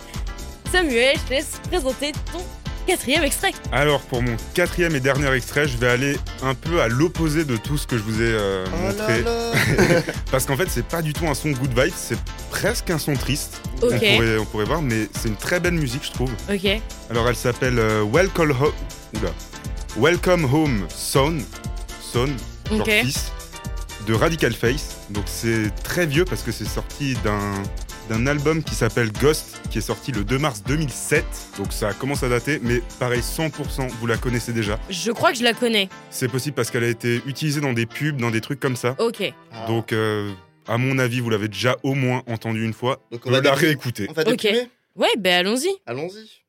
Samuel, je te laisse présenter ton quatrième extrait. Alors, pour mon quatrième et dernier extrait, je vais aller un peu à l'opposé de tout ce que je vous ai euh, Oh montré. là là. Parce qu'en fait, c'est pas du tout un son good vibe, c'est presque un son triste. Ok. On, pourrait, on pourrait voir, mais c'est une très belle musique, je trouve. Ok. Alors, elle s'appelle euh, Welcome Home. Oula. Welcome Home Son. Son, genre Ok. fils, de Radical Face. Donc, c'est très vieux parce que c'est sorti d'un. d'un album qui s'appelle Ghost, qui est sorti le deux mars deux mille sept. Donc ça commence à dater, mais pareil, cent pour cent, vous la connaissez déjà. Je crois que je la connais. C'est possible parce qu'elle a été utilisée dans des pubs, dans des trucs comme ça. Ok. Ah. Donc, euh, à mon avis, vous l'avez déjà au moins entendu une fois. Donc, on On va va la débuter. réécouter. On va Ok. déprimer. Ouais, ben allons-y. Allons-y.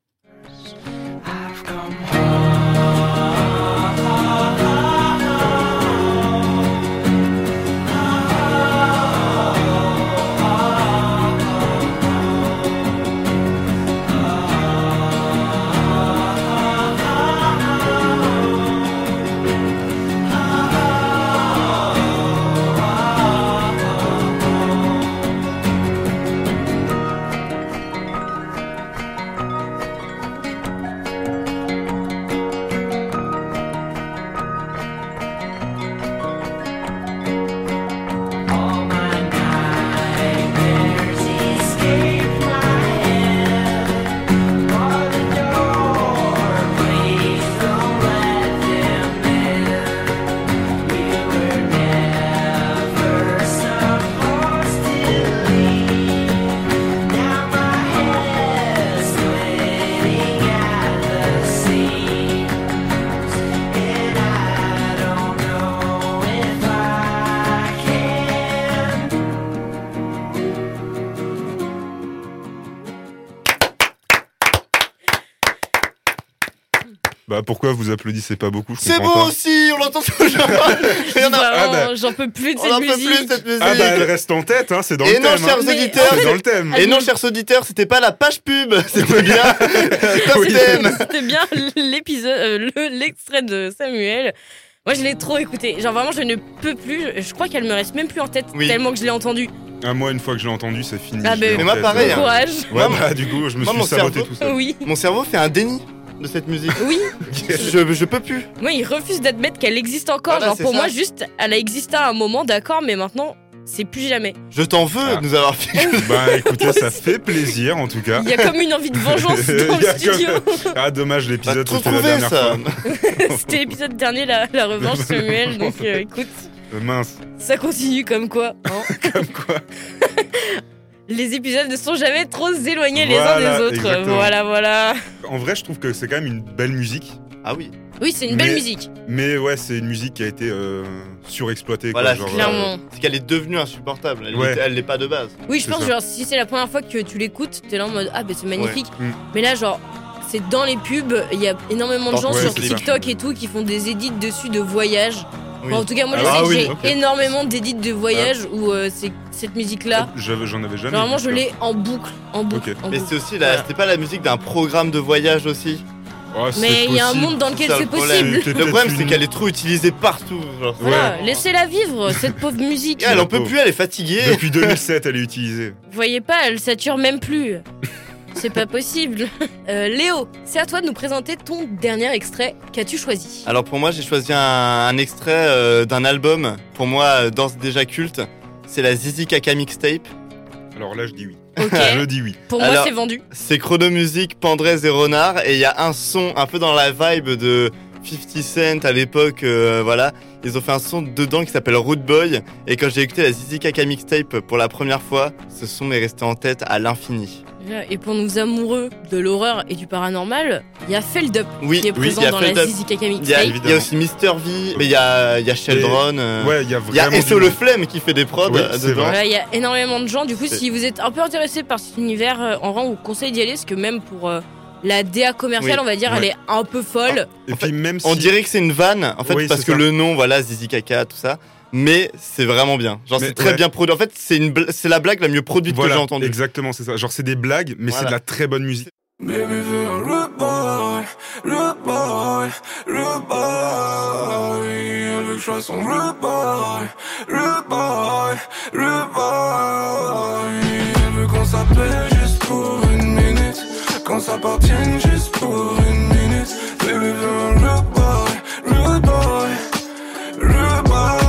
Bah pourquoi vous applaudissez pas beaucoup, je C'est comprends beau pas. aussi, on l'entend toujours. Il y en a- Vraiment, Ah bah. j'en peux plus de On cette n'en peut musique. plus de cette musique. Ah bah elle reste en tête, hein, c'est dans Et le non, thème. chers hein. Mais- auditeurs, C'est dans le thème. Et non, chers auditeurs, c'était pas la page pub, c'était bien Top Oui. Thème. C'était bien l'épisode, euh, le- l'extrait de Samuel. Moi, je l'ai trop écouté. Genre vraiment, je ne peux plus. Je crois qu'elle me reste même plus en tête Oui. tellement que je l'ai entendu. Ah, moi, une fois que je l'ai entendu, c'est fini. Ah je bah, l'ai en Mais moi, tête. pareil, hein. Courage. Ouais, Moi, bah du coup, je me moi, suis mon saboté cerveau- tout seul. Oui. Mon cerveau fait un déni de cette musique. Oui. Je, je peux plus. Moi, il refuse d'admettre qu'elle existe encore. Voilà, Genre c'est pour ça. moi, juste, elle a existé à un moment, d'accord, mais maintenant, c'est plus jamais. Je t'en veux Ah. de nous avoir fait. Bah écoutez, ça fait plaisir en tout cas. Il y a comme une envie de vengeance dans Il y le a studio. comme- Ah dommage, Pas l'épisode trop c'était la trouvé dernière ça. fois. C'était l'épisode dernier, la, la revanche Samuel. Donc euh, écoute, Euh, mince, ça continue comme quoi. hein. comme quoi. Les épisodes ne sont jamais trop éloignés les Voilà, uns des autres. exactement. Voilà, voilà. En vrai, je trouve que c'est quand même une belle musique. Ah oui. Oui, c'est une belle Mais- musique. Mais ouais, c'est une musique qui a été euh, surexploitée. Voilà, quoi, genre, clairement. euh, C'est qu'elle est devenue insupportable. Elle Ouais. l'était- elle l'est pas de base. Oui, je c'est pense, ça. genre, si c'est la première fois que tu l'écoutes, t'es là en mode ah, bah c'est magnifique. Mm. Mais là, genre, c'est dans les pubs, il y a énormément de gens Ouais, sur c'est TikTok et tout qui font des edits dessus de voyage. Oui. Enfin, en tout cas, moi, je Ah sais que oui, j'ai ok. énormément d'édits de voyage où euh, c'est cette musique-là. j'avais- J'en avais jamais. Vraiment, vu, je ça. l'ai en boucle, en boucle, Ok. en Mais boucle. c'est aussi la, Voilà. c'était pas la musique d'un programme de voyage aussi. Oh, c'est Mais il y a un possible. monde dans lequel ça c'est le problème. possible. C'est Le peut-être problème, c'est une- qu'elle est trop utilisée partout. Genre. Voilà, Ouais. laissez-la vivre, cette pauvre musique. Elle en la peut pauvre. plus, elle est fatiguée. Depuis deux mille sept, elle est utilisée. Vous voyez pas, elle sature même plus. C'est pas possible. Euh, Léo, c'est à toi de nous présenter ton dernier extrait. Qu'as-tu choisi? Alors pour moi, j'ai choisi un, un extrait euh, d'un album, pour moi, euh, d'ores et déjà culte. C'est la Zizi Kaka Mixtape. Alors là, je dis oui. Ok. Je dis oui. Pour moi, Alors- c'est vendu. C'est Chronomusique, Pandrez et Renard. Et il y a un son un peu dans la vibe de fifty Cent à l'époque, euh, voilà. Ils ont fait un son dedans qui s'appelle Root Boy. Et quand j'ai écouté la Zizi Kaka Mixtape pour la première fois, ce son m'est resté en tête à l'infini. Et pour nos amoureux de l'horreur et du paranormal, il y a Feldup Oui, qui est oui, présent il y a dans la Feldup. Zizi Kaka Il y, a, Mixtape. il y a aussi Mister V, mais il y a, il y a Sheldron. euh, Ouais, il y a Il y a vraiment. Esso du- Le Flemme qui fait des prods Oui, euh, c'est dedans. vrai. Voilà, il y a énormément de gens. Du coup, C'est- si vous êtes un peu intéressé par cet univers euh, en rang, on vous conseille d'y aller parce que même pour euh, la D A commerciale, Oui, on va dire, ouais. elle est un peu folle. Et En puis même si. On dirait que c'est une vanne, en fait, Oui, parce c'est que ça. le nom, voilà, Zizi Kaka, tout ça. Mais c'est vraiment bien. Genre, Mais c'est très ouais. bien produit. En fait, c'est une, bl- c'est la blague la mieux produite Voilà, que j'ai entendue. exactement, c'est ça. Genre, c'est des blagues, mais c'est Voilà. de la très bonne musique. Baby, feel a rude boy, rude boy, rude boy. Elle veut que je sois son rude boy, rude boy, rude boy. Elle veut qu'on s'appelle juste pour une minute, qu'on s'appartienne juste pour une minute. Baby, feel a rude boy, rude boy, rude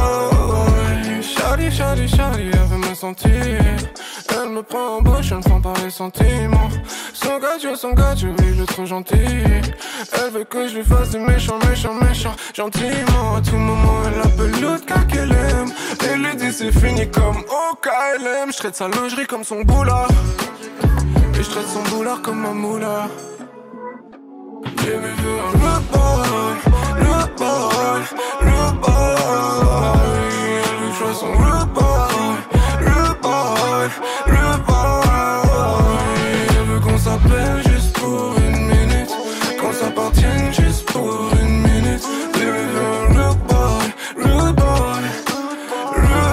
boy. Shawty, shawty, shawty, elle veut me sentir. Elle me prend en bouche, elle me prend par les sentiments. Son gars, Dieu, son gars, Dieu, oui, il est trop gentil. Elle veut que je lui fasse des méchants, méchants, méchants. Gentiment, à tout moment, elle appelle l'autre gars qu'elle aime. Et lui dit c'est fini comme au K L M. Je traite sa lingerie comme son boulard. Et je traite son boulard comme ma moula. Baby, veux un rude boy, rude boy, rude boy. Elle veut que je sois son rude boy, rude boy, rude boy. Elle veut qu'on s'appelle juste pour une minute, qu'on s'appartienne juste pour une minute. Baby, veux un rude boy, rude boy, rude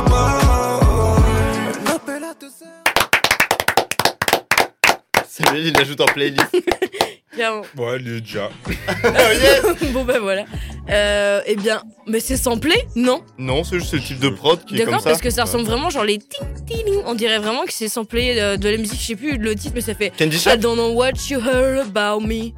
boy. Elle appelle à deux heures. Samuel, il l'ajoute en playlist. Clairement. Bon, elle est déjà. Bon bah voilà. Euh, eh bien, mais c'est samplé, non? Non, c'est juste le type de prod qui est comme D'accord, ça. parce que ça ressemble vraiment genre les ting ting. On dirait vraiment que c'est samplé euh, de la musique. Je sais plus le titre, mais ça fait Candy I Shop. don't know what you heard about me.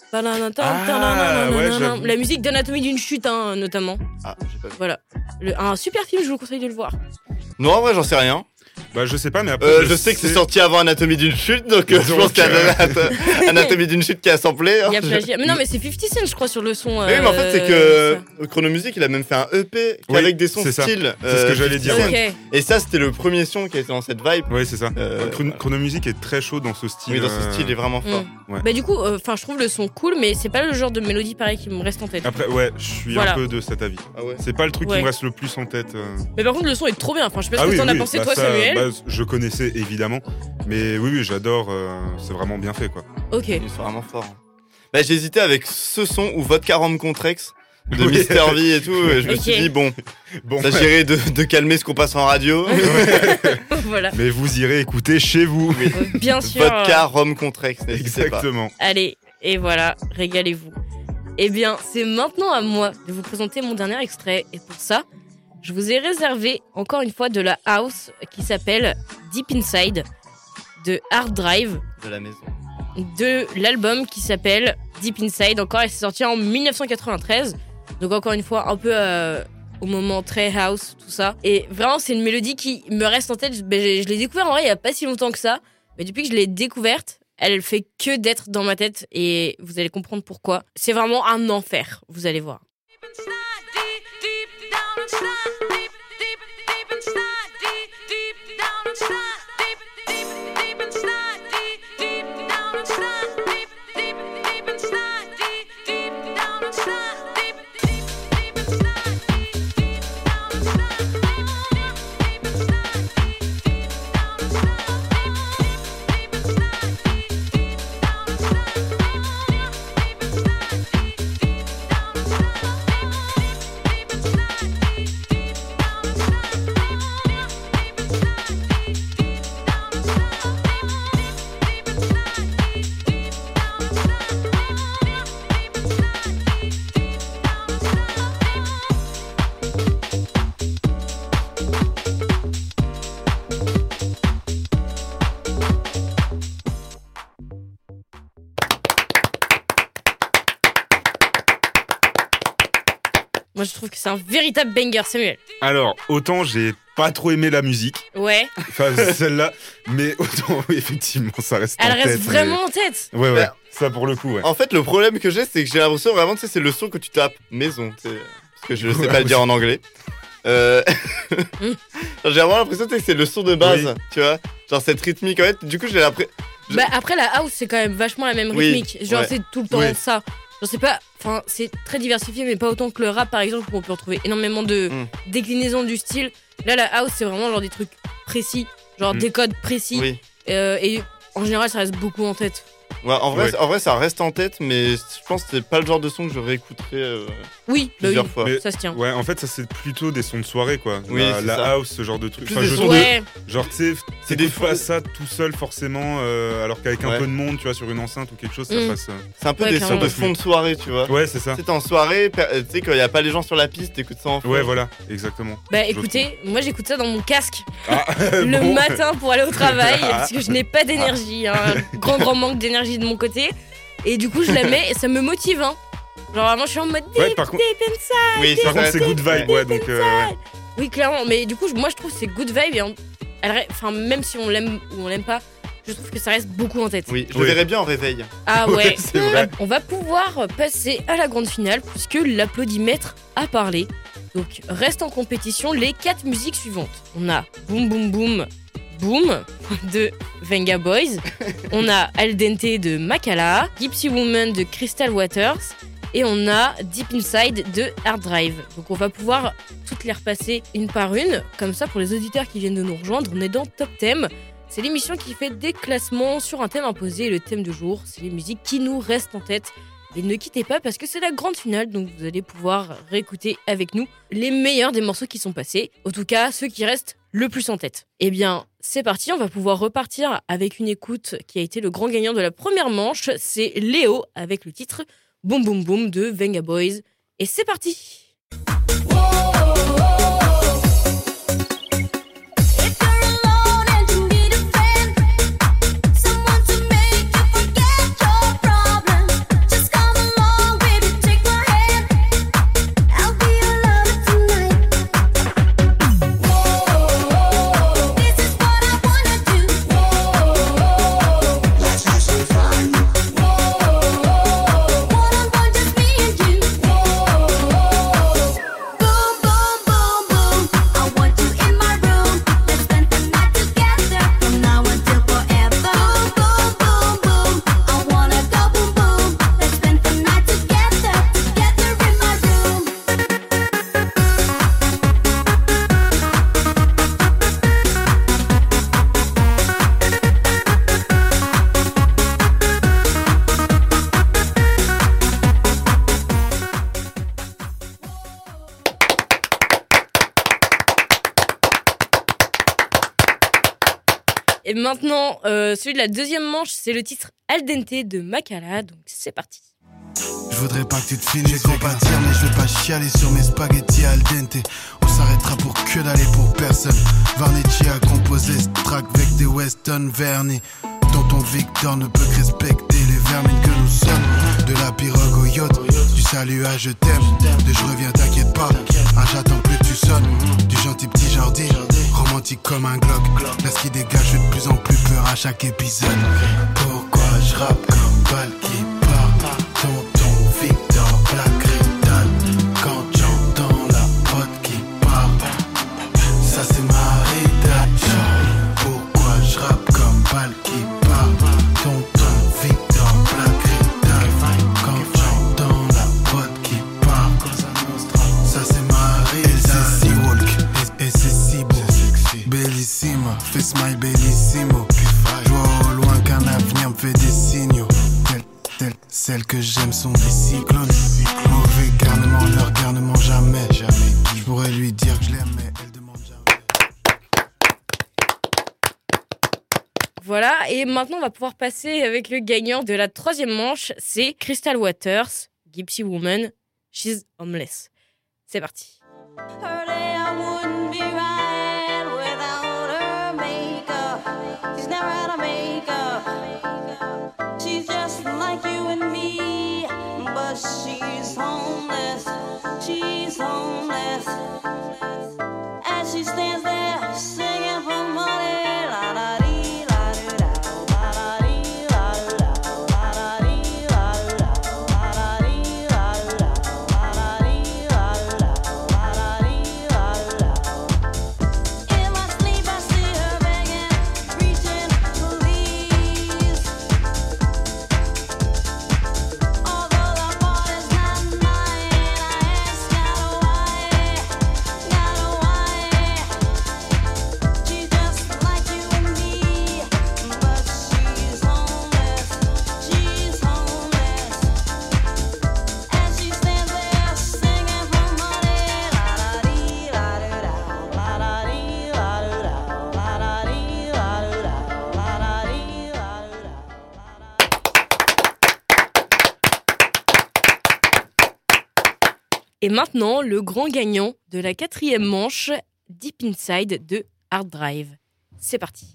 Ah, ouais, j'avoue. La musique d'Anatomie d'une chute, hein, notamment. Ah, j'ai pas vu. Voilà. Le- un super film, je vous conseille de le voir. Non, en vrai, j'en sais rien. Bah, je sais pas, mais après. Euh, je sais que c'est sorti avant Anatomie d'une chute, donc euh, je Donc, pense qu'il y euh, a Anatomie d'une chute qui a samplé. hein. Il y a plagiat. Mais non, mais c'est fifty Cent, je crois, sur le son. Oui, mais en fait, c'est euh, que Chronomusique, il a même fait un E P Oui, avec des sons c'est ça. style. C'est ce que j'allais fifty dire, ça. Cent. Ok. Et ça, c'était le premier son qui était dans cette vibe. Ouais, c'est ça. Euh, Chron- Chronomusique est très chaud dans ce style. Oui, dans ce euh, style, il est vraiment fort. Mm. Ouais. Bah, du coup, enfin, je trouve le son cool, mais c'est pas le genre de mélodie pareil qui me reste en tête. Après, ouais, je suis Voilà. un peu de cet avis. Ah ouais. C'est pas le truc Ouais. qui me reste le plus en tête. euh. Mais par contre, le son est trop bien. Enfin, je sais pas ce Ah que oui, t'en as oui, pensé, bah toi, ça, Samuel. bah, je connaissais évidemment, mais oui, oui, j'adore. euh, c'est vraiment bien fait, quoi. Ok. Ils sont vraiment forts. Bah, j'ai hésité avec ce son ou Vodka Rhum Contrex de Oui. Mister V et tout. Et je me Ok. suis dit, bon, Bon, ça j'irait de, de calmer ce qu'on passe en radio. Voilà. mais vous irez écouter chez vous. Euh, Bien sûr. Vodka Rhum Contrex, n'hésitez pas. Exactement. Allez, et voilà, régalez-vous. Eh bien, c'est maintenant à moi de vous présenter mon dernier extrait. Et pour ça, je vous ai réservé encore une fois de la house qui s'appelle Deep Inside de Hard Drive, De la maison. de l'album qui s'appelle Deep Inside. Encore, elle s'est sortie en dix-neuf cent quatre-vingt-treize. Donc encore une fois, un peu euh, au moment très house, tout ça. Et vraiment, c'est une mélodie qui me reste en tête. Je, ben, je l'ai découvert en vrai il y a pas si longtemps que ça. Mais depuis que je l'ai découverte, elle fait que d'être dans ma tête. Et vous allez comprendre pourquoi. C'est vraiment un enfer, vous allez voir. Deep, deep inside, deep, deep inside, deep, deep down inside, c'est un véritable banger, Samuel. Alors, autant j'ai pas trop aimé la musique, Ouais, enfin celle-là, mais autant, oui, effectivement, ça reste elle en reste tête. vraiment en tête. mais- Ouais, ouais, Bah, ça pour le coup, ouais. En fait, le problème que j'ai, c'est que j'ai l'impression vraiment, tu sais, c'est le son que tu tapes maison, tu sais, parce que je sais pas le dire en anglais. Euh... Mm. Genre, j'ai vraiment l'impression tu sais, que c'est le son de base, Oui. tu vois. Genre cette rythmique, en fait, du coup, j'ai l'impression. Je- Bah après la house c'est quand même vachement la même Oui, rythmique. Genre ouais. c'est tout le temps Oui. ça. Je sais pas, enfin c'est très diversifié mais pas autant que le rap par exemple où on peut retrouver énormément de Mm. déclinaisons du style. Là la house c'est vraiment genre des trucs précis, genre Mm. des codes précis Oui. euh, et en général ça reste beaucoup en tête. Ouais, en, vrai, Ouais. en vrai, ça reste en tête, mais je pense que c'est pas le genre de son que je réécouterai euh, Oui, bah plusieurs oui, fois. Mais- ça se tient. Ouais, en fait, ça c'est plutôt des sons de soirée, quoi. Oui, la c'est la ça. house, ce genre de truc. Plus Enfin, des je sons trouve, de- Ouais, genre, tu sais, C'est des t'écoutes pas fous. ça tout seul forcément, euh, alors qu'avec un Ouais. peu de monde, tu vois, sur une enceinte ou quelque chose, ça Mm. passe. euh, C'est un peu Ouais, des sons clairement. de fond de soirée, tu vois. Ouais, c'est ça. Tu sais, t'es en soirée, per- tu sais, quand y a pas les gens sur la piste, t'écoutes ça en fond. Ouais, voilà, exactement. bah Je écoutez, moi j'écoute ça dans mon casque Ah, le bon. matin pour aller au travail parce que je n'ai pas d'énergie, hein, un grand grand manque d'énergie de mon côté. Et du coup je la mets et ça me motive hein. Genre vraiment je suis en mode Ouais, deep, par contre, deep inside. Oui, par ça, contre, c'est good vibe, ouais, donc. euh, ouais. Oui, clairement. Mais du coup, je- moi, je trouve que c'est good vibe. Et en- elle re- enfin, même si on l'aime ou on l'aime pas, je trouve que ça reste beaucoup en tête. Oui, je Oui. le verrais bien en réveil. Ah Ouais, ouais. c'est vrai. On va pouvoir passer à la grande finale puisque l'applaudimètre a parlé. Donc, reste en compétition les quatre musiques suivantes. On a Boom Boom Boom Boom de Venga Boys. On a Al Dente de Makala, Gypsy Woman de Crystal Waters. Et on a Deep Inside de Hard Drive. Donc on va pouvoir toutes les repasser une par une. Comme ça, pour les auditeurs qui viennent de nous rejoindre, on est dans Top Thème. C'est l'émission qui fait des classements sur un thème imposé. Et le thème du jour, c'est les musiques qui nous restent en tête. Et ne quittez pas parce que c'est la grande finale. Donc vous allez pouvoir réécouter avec nous les meilleurs des morceaux qui sont passés. En tout cas, ceux qui restent le plus en tête. Eh bien, c'est parti. On va pouvoir repartir avec une écoute qui a été le grand gagnant de la première manche. C'est Léo avec le titre Boom Boom Boom de Venga Boys. Et c'est parti! If you're alone and you need a friend, someone to make you forget your problems, just come along, baby, take my hand. I'll be your lover tonight. Whoa, this is what I wanna do. Whoa, let's have some fun. Whoa, one on one, just me and you. Whoa, boom boom boom boom. I want you in my room. Let's spend the night together from now until forever. Boom boom boom boom. I wanna go boom boom. Let's spend the night together, together in my room. Et maintenant, euh, celui de la deuxième manche, c'est le titre Al Dente de Makala. Donc c'est parti. Je voudrais pas que tu te finisses compatir, mais je vais pas chialer sur mes spaghettis al dente. On s'arrêtera pour que d'aller pour personne. Varnecci a composé ce track avec des Weston vernis. Tonton Victor ne peut que respecter les vermines que nous sommes. De la pirogue au yacht, du salut à je t'aime. De je reviens, t'inquiète pas. Ah, j'attends que tu sonnes. Du gentil petit Jordi, romantique comme un Glock. Là, ce qui dégage, je fais de plus en plus peur à chaque épisode. Pourquoi je rappe comme balle qui part? Tonton Victor, Black Rital. Quand j'entends la prod qui part, ça c'est Marie-Dacha. Pourquoi je rappe comme balle qui part? Tonton Victor, Black Rital. Quand j'entends la prod qui part, ça c'est Marie-Dacha. Et c'est si walk, et, et c'est si beau. Bellissima, fais smile bellissimo. Je vois au loin qu'un avenir me fait des signaux. Telle, telle, celles que j'aime sont des cyclones. Mauvais garnement, leur garnement jamais. Je pourrais lui dire que je l'aime, mais elle demande jamais. Voilà, et maintenant on va pouvoir passer avec le gagnant de la troisième manche. C'est Crystal Waters, Gypsy Woman, She's Homeless. C'est parti. Her day I wouldn't be right without her makeup. She's never had a makeup. She's just like you and me, but she's homeless. She's homeless. As she stands there singing for money, la la dee, la doo da, la la dee, la doo da, la la dee, la doo da, la la dee, la doo da, la la dee, la doo da, la la dee, la doo da. In my sleep I see her begging, reaching for please. Although the fault is not mine, I ask God why, God why. She's just like you and me, but she's homeless, she's homeless. As she stands there singing for money, la la dee, la doo da, la la dee, la doo da, la la dee, la doo da, la la dee, la doo da. Et maintenant, le grand gagnant de la quatrième manche, Deep Inside de Hard Drive. C'est parti.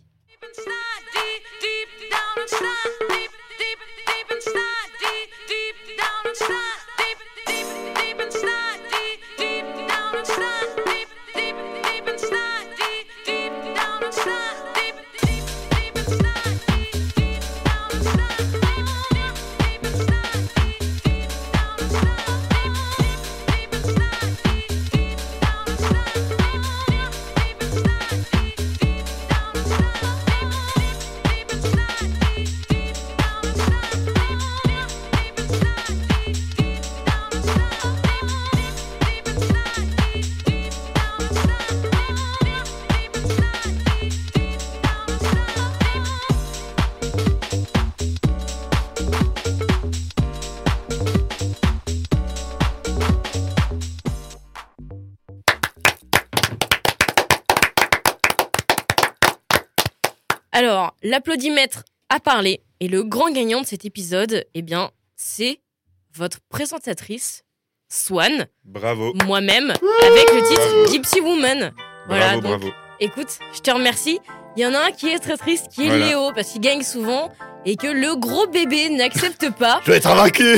Alors, l'applaudimètre a parlé et le grand gagnant de cet épisode, eh bien, c'est votre présentatrice, Swan, Bravo. moi-même, avec le titre Gypsy Woman. Voilà, Bravo, donc, bravo. écoute, je te remercie. Il y en a un qui est très triste, qui est Voilà. Léo, parce qu'il gagne souvent et que le gros bébé n'accepte pas, Je vais être vaincu.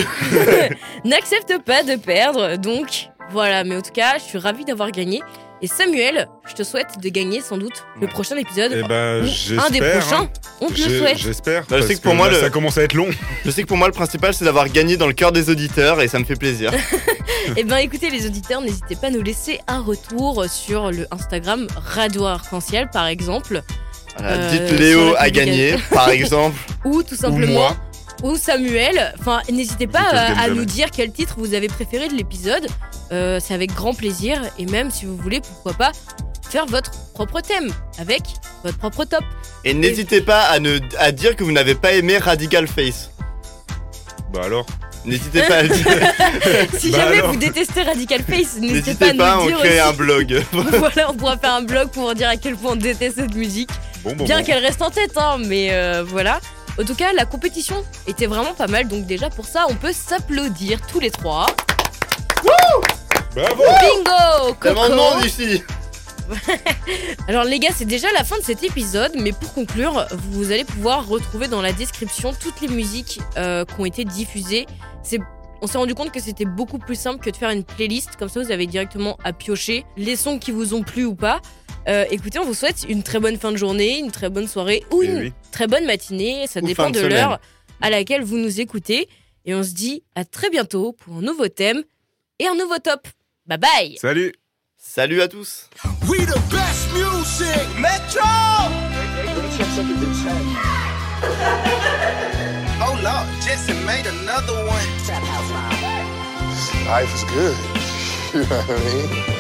n'accepte pas de perdre. Donc, voilà, mais en tout cas, je suis ravie d'avoir gagné. Et Samuel, je te souhaite de gagner sans doute le prochain épisode. Eh ben, ou j'espère. un des prochains. hein. On te le J'ai- souhaite. J'espère. Bah, je parce sais que pour moi, là, le- ça commence à être long. Je sais que pour moi, le principal, c'est d'avoir gagné dans le cœur des auditeurs et ça me fait plaisir. Eh ben écoutez les auditeurs, n'hésitez pas à nous laisser un retour sur le Instagram Radio Arc-en-Ciel par exemple, Voilà, Euh, dites sur Léo la a gagné, par exemple. ou tout Ou simplement, moi. ou Samuel. Enfin, n'hésitez pas Dites que je euh, gagne à jamais. nous dire quel titre vous avez préféré de l'épisode. Euh, c'est avec grand plaisir et même si vous voulez, pourquoi pas faire votre propre thème avec votre propre top. Et n'hésitez pas à, ne, à dire que vous n'avez pas aimé Radical Face. Bah alors. N'hésitez pas à le dire. Si Bah jamais alors. vous détestez Radical Face, n'hésitez pas N'hésitez à nous pas, le on dire crée aussi. un blog. Voilà, on pourra faire un blog pour dire à quel point on déteste cette musique. Bon, bon, Bien bon. qu'elle reste en tête, hein, mais euh, voilà. En tout cas, la compétition était vraiment pas mal, donc déjà pour ça, on peut s'applaudir tous les trois. Bravo. Bingo, Tellement de Coco. monde ici. Alors les gars, c'est déjà la fin de cet épisode, mais pour conclure, vous allez pouvoir retrouver dans la description toutes les musiques euh, qui ont été diffusées. C'est On s'est rendu compte que c'était beaucoup plus simple que de faire une playlist, comme ça vous avez directement à piocher les sons qui vous ont plu ou pas. Euh, écoutez, on vous souhaite une très bonne fin de journée, une très bonne soirée ou Eh une oui. très bonne matinée, ça Ou dépend fin de de semaine. l'heure à laquelle vous nous écoutez. Et on se dit à très bientôt pour un nouveau thème et un nouveau top. Bye bye. Salut. Salut à tous. We the best music, Metro. Oh Lord, Jesse made another one. Life is good. You know what I mean?